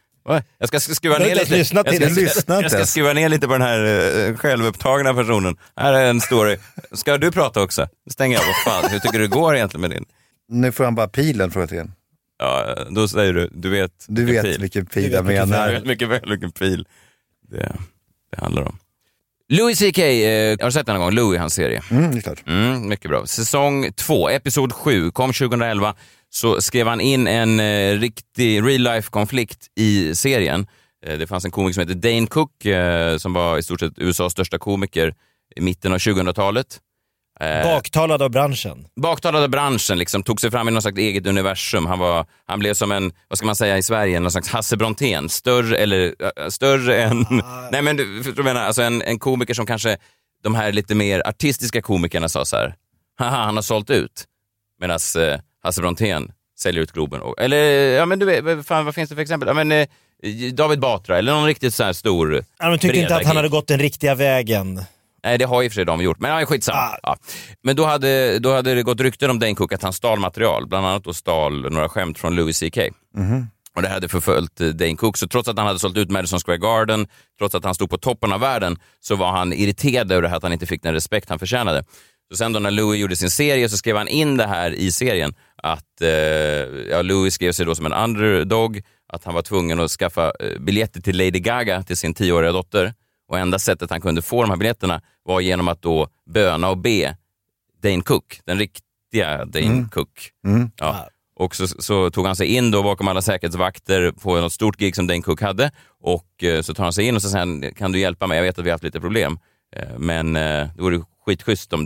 Jag ska skruva ner lite. Jag ska, jag ska, jag ska skruva ner lite på den här uh, självupptagna personen. Här är en story. Ska du prata också? Stänger jag. Vad fan, hur tycker du det går egentligen med din? Nu får han bara pilen, frågetecken. Ja, då säger du, du vet Du vet pil. vilken pil jag menar. Du vet mycket väl vilken pil det, det handlar om. Louis C K, eh, har du sett den en gång? Louis, hans serie. Mm, det är klart. Mm, mycket bra. Säsong två, episod sju, kom tjugohundraelva. Så skrev han in en eh, riktig real life konflikt i serien. Eh, det fanns en komiker som heter Dane Cook eh, som var i stort sett U S A:s största komiker i mitten av tjugohundratalet. Eh, baktalad av branschen. Baktalad av branschen, liksom, tog sig fram i något slags eget universum. Han, var, han blev som en, vad ska man säga i Sverige, någon slags Hasse Brontén. Större, eller, äh, större än... Ah. Nej men du, du menar, alltså en, en komiker som kanske de här lite mer artistiska komikerna sa så här: haha, han har sålt ut. Medan eh, Hasse Brontén säljer ut Globen. Och, eller, ja men du vet, fan, vad finns det för exempel? Ja men eh, David Batra, eller någon riktigt så här stor... Ja, men tyckte inte att han hade gått den riktiga vägen. Nej, det har ju för sig de gjort, men ja, skitsamma. Ah. Ja. Men då hade, då hade det gått rykten om Dane Cook att han stal material, bland annat och stal några skämt från Louis C K. Mm-hmm. Och det hade förföljt Dane Cook, så trots att han hade sålt ut Madison Square Garden, trots att han stod på toppen av världen, så var han irriterad över att han inte fick den respekt han förtjänade. Så sen då när Louis gjorde sin serie så skrev han in det här i serien, att eh, ja, Louis skrev sig då som en underdog, att han var tvungen att skaffa eh, biljetter till Lady Gaga till sin tioåriga dotter. Och enda sättet han kunde få de här biljetterna var genom att då böna och be Dane Cook, den riktiga Dane mm. Cook. Mm. Ja. Och så, så tog han sig in då bakom alla säkerhetsvakter på något stort gig som Dane Cook hade. Och eh, så tar han sig in och så säger han, kan du hjälpa mig? Jag vet att vi har haft lite problem. Eh, men eh, det vore skitschysst om du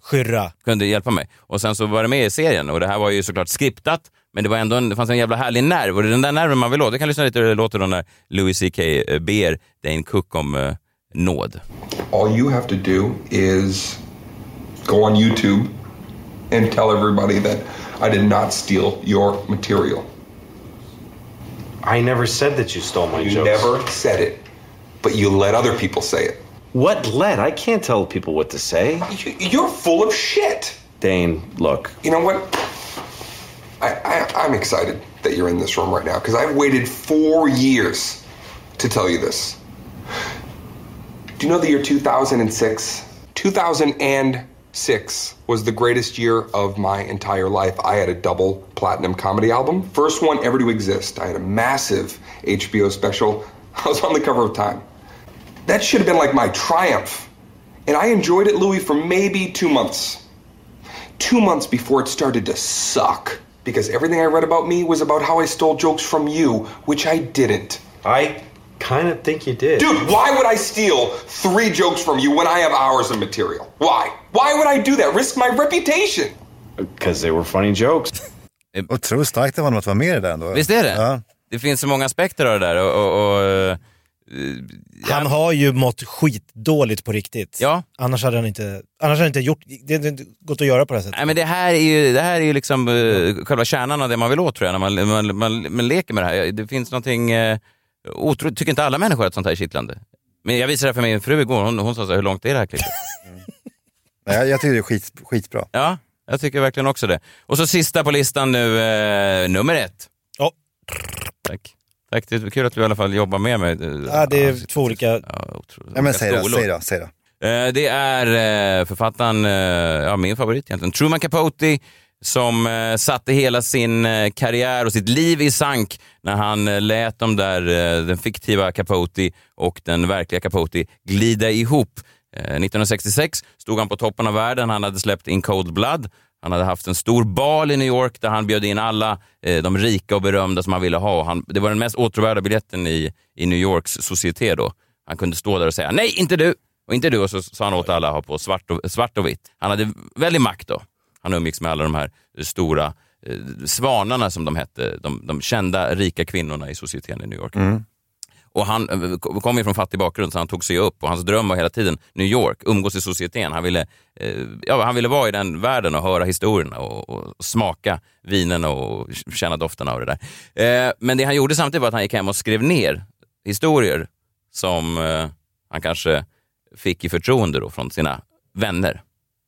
Skyrra. kunde hjälpa mig. Och sen så var det med i serien och det här var ju såklart skriptat, men det var ändå en, det fanns en jävla härlig nerv och det är den där nerven man vill åt. Det kan lyssna lite hur det låter då när Louis C K ber Dane Cook om uh, nåd. All you have to do is go on YouTube and tell everybody that I did not steal your material. I never said that you stole my you jokes. You never said it, but you let other people say it. What let? I can't tell people what to say. You, you're full of shit. Dane, look. You know what? I, I, I'm excited that you're in this room right now because I've waited four years to tell you this. Do you know the year two thousand six? two thousand six was the greatest year of my entire life. I had a double platinum comedy album. First one ever to exist. I had a massive H B O special. I was on the cover of Time. That should have been like my triumph. And I enjoyed it, Louis, for maybe two months. Two months before it started to suck. Because everything I read about me was about how I stole jokes from you, which I didn't. I kind of think you did. Dude, why would I steal three jokes from you when I have hours of material? Why? Why would I do that? Risk my reputation? Because they were funny jokes. Otroligt starkt av honom att vara med i det ändå. Visst är det? Ja. Det finns så många aspekter av det där och... och, och han har ju mått skitdåligt på riktigt. Ja. Annars hade han inte, annars hade han inte gjort, det hade inte gått att göra på det här sättet. Nej, men det här är ju, det här är ju liksom uh, själva kärnan av det man vill åt, tror jag, när man, man, man, man leker med det här. Det finns någonting uh, otroligt, tycker inte alla människor att sånt här är kittlande. Men jag visade det för min fru igår, hon, hon sa så här, hur långt är det här klippet? Mm. Nej, jag tycker det är skit, skitbra. Ja, jag tycker verkligen också det. Och så sista på listan nu, uh, nummer ett. Ja. Tack. Tack, det är kul att du i alla fall jobbar med mig. Ja, det är ja, två olika... Ja, ja, men säg då, säg då, säg då. Det är författaren, ja, min favorit egentligen, Truman Capote, som satte hela sin karriär och sitt liv i sank när han lät de där, den fiktiva Capote och den verkliga Capote glida ihop. nittonhundrasextiosex stod han på toppen av världen, han hade släppt In Cold Blood. Han hade haft en stor bal i New York där han bjöd in alla eh, de rika och berömda som han ville ha. Han, det var den mest åtråvärda biljetten i, i New Yorks societé då. Han kunde stå där och säga, nej, inte du! Och inte du, och så sa han åt alla att ha på svart och, svart och vitt. Han hade väldigt makt då. Han umgicks med alla de här stora eh, svanarna som de hette. De, de kända rika kvinnorna i societeten i New York. Mm. Och han kom ju från fattig bakgrund, så han tog sig upp, och hans dröm var hela tiden New York, umgås i societeten. Han ville, eh, ja, han ville vara i den världen och höra historierna och, och smaka vinen och känna dofterna av det där. Eh, men det han gjorde samtidigt var att han gick hem och skrev ner historier som eh, han kanske fick i förtroende då från sina vänner.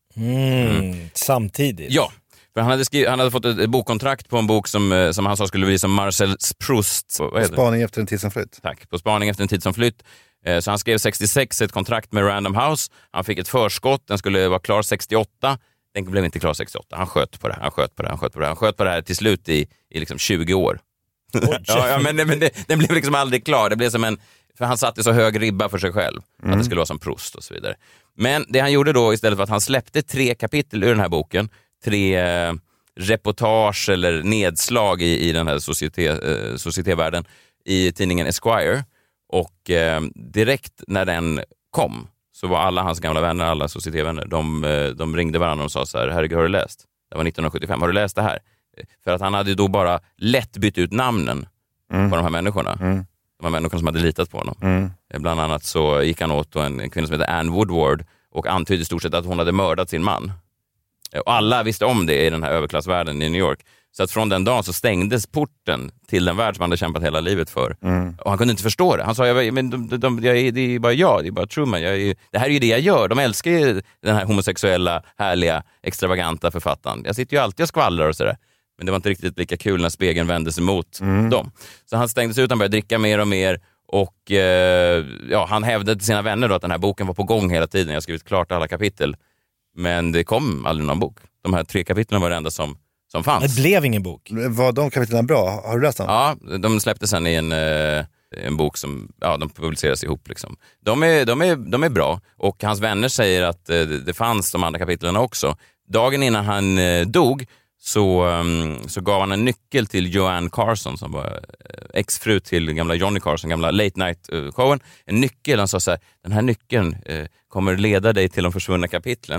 Mm, mm. Samtidigt? Ja. För han hade, skrivit, han hade fått ett bokkontrakt på en bok som, som han sa skulle bli som Marcel Proust. På spaning efter en tid som flytt. Tack, på spaning efter en tid som flytt. Så han skrev sextiosex ett kontrakt med Random House. Han fick ett förskott, den skulle vara klar sextioåtta. Den blev inte klar sextioåtta. Han sköt på det, han sköt på det, han sköt på det. Han sköt på det här till slut i, i liksom tjugo år. Oh, ja, ja, men, men det, den blev liksom aldrig klar. Det blev som en, för han satte så hög ribba för sig själv. Mm. Att det skulle vara som Proust och så vidare. Men det han gjorde då, istället för att han släppte tre kapitel ur den här boken, tre eh, reportage eller nedslag i, i den här societé, eh, societévärlden i tidningen Esquire, och eh, direkt när den kom så var alla hans gamla vänner, alla societévänner, de, de ringde varandra och sa så här, herregud, har du läst? Det var nittonhundrasjuttiofem, har du läst det här? För att han hade då bara lätt bytt ut namnen mm. på de här människorna. Mm. De här människorna som hade litat på honom. Mm. Bland annat så gick han åt en, en kvinna som heter Anne Woodward och antydde i stort sett att hon hade mördat sin man. Och alla visste om det i den här överklassvärlden i New York. Så att från den dagen så stängdes porten till den värld som han hade kämpat hela livet för. Mm. Och han kunde inte förstå det. Han sa, jag, men de, de, de, jag, det är bara jag, det är bara Truman. Jag är, det här är ju det jag gör. De älskar ju den här homosexuella, härliga, extravaganta författaren. Jag sitter ju alltid och skvallrar och sådär. Men det var inte riktigt lika kul när spegeln vände sig mot mm. dem. Så han stängdes ut, han började dricka mer och mer. Och eh, ja, han hävdade till sina vänner då att den här boken var på gång hela tiden. Jag har skrivit klart alla kapitel. Men det kom aldrig någon bok. De här tre kapitlen var det enda som, som fanns. Det blev ingen bok. Var de kapitlen bra? Har du läst dem? Ja, de släppte sen i en, en bok som ja, de publiceras ihop. Liksom. De, är, de, är, de är bra. Och hans vänner säger att det fanns de andra kapitlen också. Dagen innan han dog så, så gav han en nyckel till Joanne Carson som var exfru till gamla Johnny Carson, gamla Late Night-showen. En nyckel, han sa så här, den här nyckeln kommer leda dig till de försvunna kapitlen.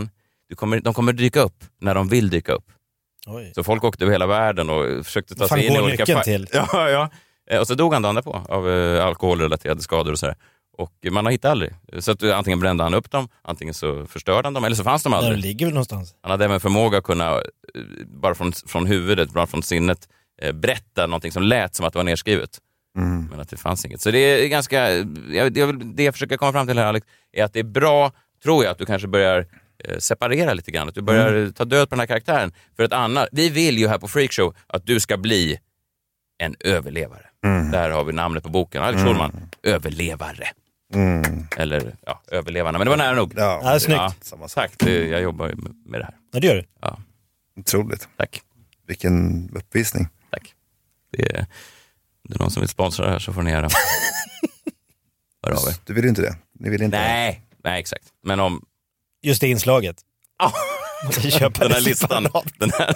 du kommer, de kommer dyka upp när de vill dyka upp. Oj. Så folk åkte över hela världen och försökte ta Fan, sig in i går olika... nyckeln fa- till? Ja, ja. Och så dog han dagen därpå av eh, alkoholrelaterade skador och sådär. Och man har hittat aldrig. Så att antingen brände han upp dem, antingen så förstörde han dem, eller så fanns de aldrig. Där de ligger väl någonstans. Han hade även förmåga att kunna, eh, bara från, från huvudet, bara från sinnet, eh, berätta någonting som lät som att det var nedskrivet. Mm. Men att det fanns inget. Så det är ganska, jag, jag vill, det jag försöker komma fram till här, Alex, är att det är bra, tror jag, att du kanske börjar eh, separera lite grann. Att du börjar Mm. ta död på den här karaktären. För att annars, vi vill ju här på Freakshow att du ska bli en överlevare. Mm. Där har vi namnet på boken. Alex Mm. Schulman, överlevare. Mm. Eller, ja, överlevarna. Men det var nära nog. Ja, Ja, snyggt. Ja, samma sak. tack, det, jag jobbar ju med- med det här. Ja, det gör du. Ja, Otroligt. tack. Vilken uppvisning. Tack. Det är, det är någon som vill sponsra det här så får ni göra. Hör av er. Du vill ju inte det. Ni vill inte Nej, nej exakt. Men om... Just det inslaget. Ah, Köpa den det här listan. separat. Den här.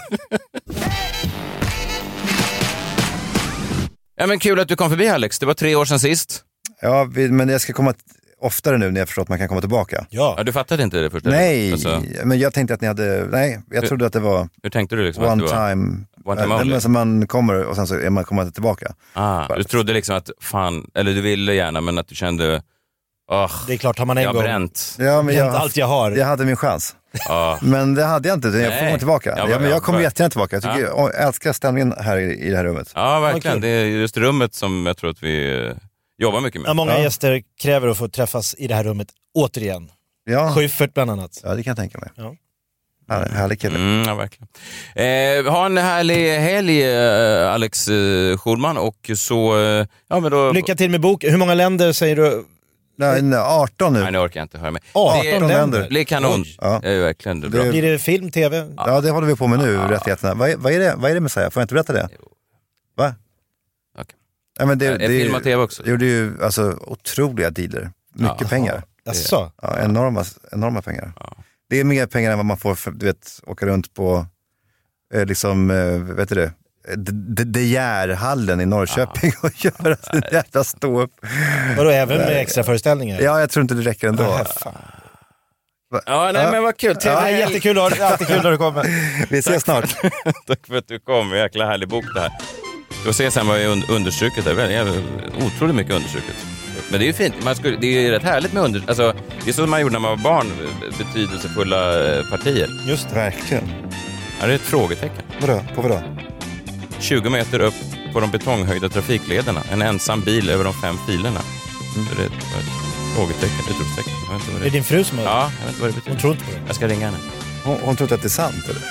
Ja, men kul att du kom förbi, Alex. Det var tre år sedan sist. Ja, vi, men jag ska komma t- oftare nu när jag förstår att man kan komma tillbaka. Ja. Ja, du fattade inte det först? Nej, Alltså, men jag tänkte att ni hade, nej, jag Hur- trodde att det var hur tänkte du liksom? att one det var... time, One time äh, only? men som man kommer och sen så är man kommer inte tillbaka. Ah, du trodde liksom att fan, eller du ville gärna, men att du kände, åh, Det är klart, har man en jag har gång bränt. Ja, men bränt jag, allt jag har. jag hade min chans. Ja. Men det hade jag inte, utan jag får Nej. komma tillbaka. Ja, Ja, men- men jag ja, kommer för- jättegärna tillbaka. Jag, tycker, Ja. jag älskar stämningen här i, i det här rummet. Ja, verkligen. Okej. Det är just rummet som jag tror att vi eh, jobbar mycket med. Ja, många Ja. gäster kräver att få träffas i det här rummet återigen. Ja, Schyffert bland annat. ja det kan jag tänka mig. Ja. Här, härlig kille. Mm, ja, verkligen. Eh, ha en härlig helg, eh, Alex eh, Schulman, och så... Eh, ja, men då... Lycka till med bok. Hur många länder säger du? Nej, nej, arton nu. Nej, nu orkar jag inte höra med. arton det länder. Det blir kanon. Oj. Ja. Det är verkligen det är bra. Det- Blir det film, tv? Ja, det håller vi på med nu, rättigheterna. Vad, är- vad, är det, vad är det med Messiah? Får jag inte berätta det? Va? Okej. Ja, men det, Är det, film och tv också? gjorde ju alltså, otroliga dealer. Mycket Ja. pengar. Jaså? Ja, enorma, enorma pengar. Ja. Det är mer pengar än vad man får för, du vet, åka runt på, eh, liksom, eh, vet du det, De- De Geerhallen i Norrköping och göra sin jävla stå-upp. Vadå, även med extra föreställningar? Ja, jag tror inte det räcker ändå. Ah, fan. Ja, nej, men vad kul. Ja, Trevlig helg. jättekul, att- alltid kul när du kommer. Vi ses snart. Tack för att du kom. Jäkla härlig bok det här. Du får se sen vad jag un- understruket där. Det är otroligt mycket understruket. Men det är ju fint. Man skulle, det är ju rätt härligt med under... Alltså, det är så man gjorde när man var barn. Betydelsefulla eh, partier. Just det. Verkligen. Ja, det är ett frågetecken. Vadå? På vadå? tjugo meter upp på de betonghöjda trafiklederna. En ensam bil över de fem filerna. Mm. Så det är ett, ett frågetecken, ett utropstecken. Jag vet inte vad Det är din fru som har... Ja, jag vet inte vad det betyder. Hon tror inte på det. Jag ska ringa henne. Hon, hon tror att det är sant, eller?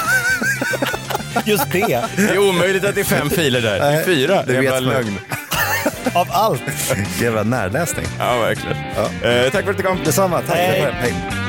Just det. Det är omöjligt att det är fem filer där. Det är fyra. Det är vet bara man. lögn. Av allt. Jävla närläsning. Ja, verkligen. Ja. Eh, tack för att du kom. Detsamma. Tack. Hej. Hej.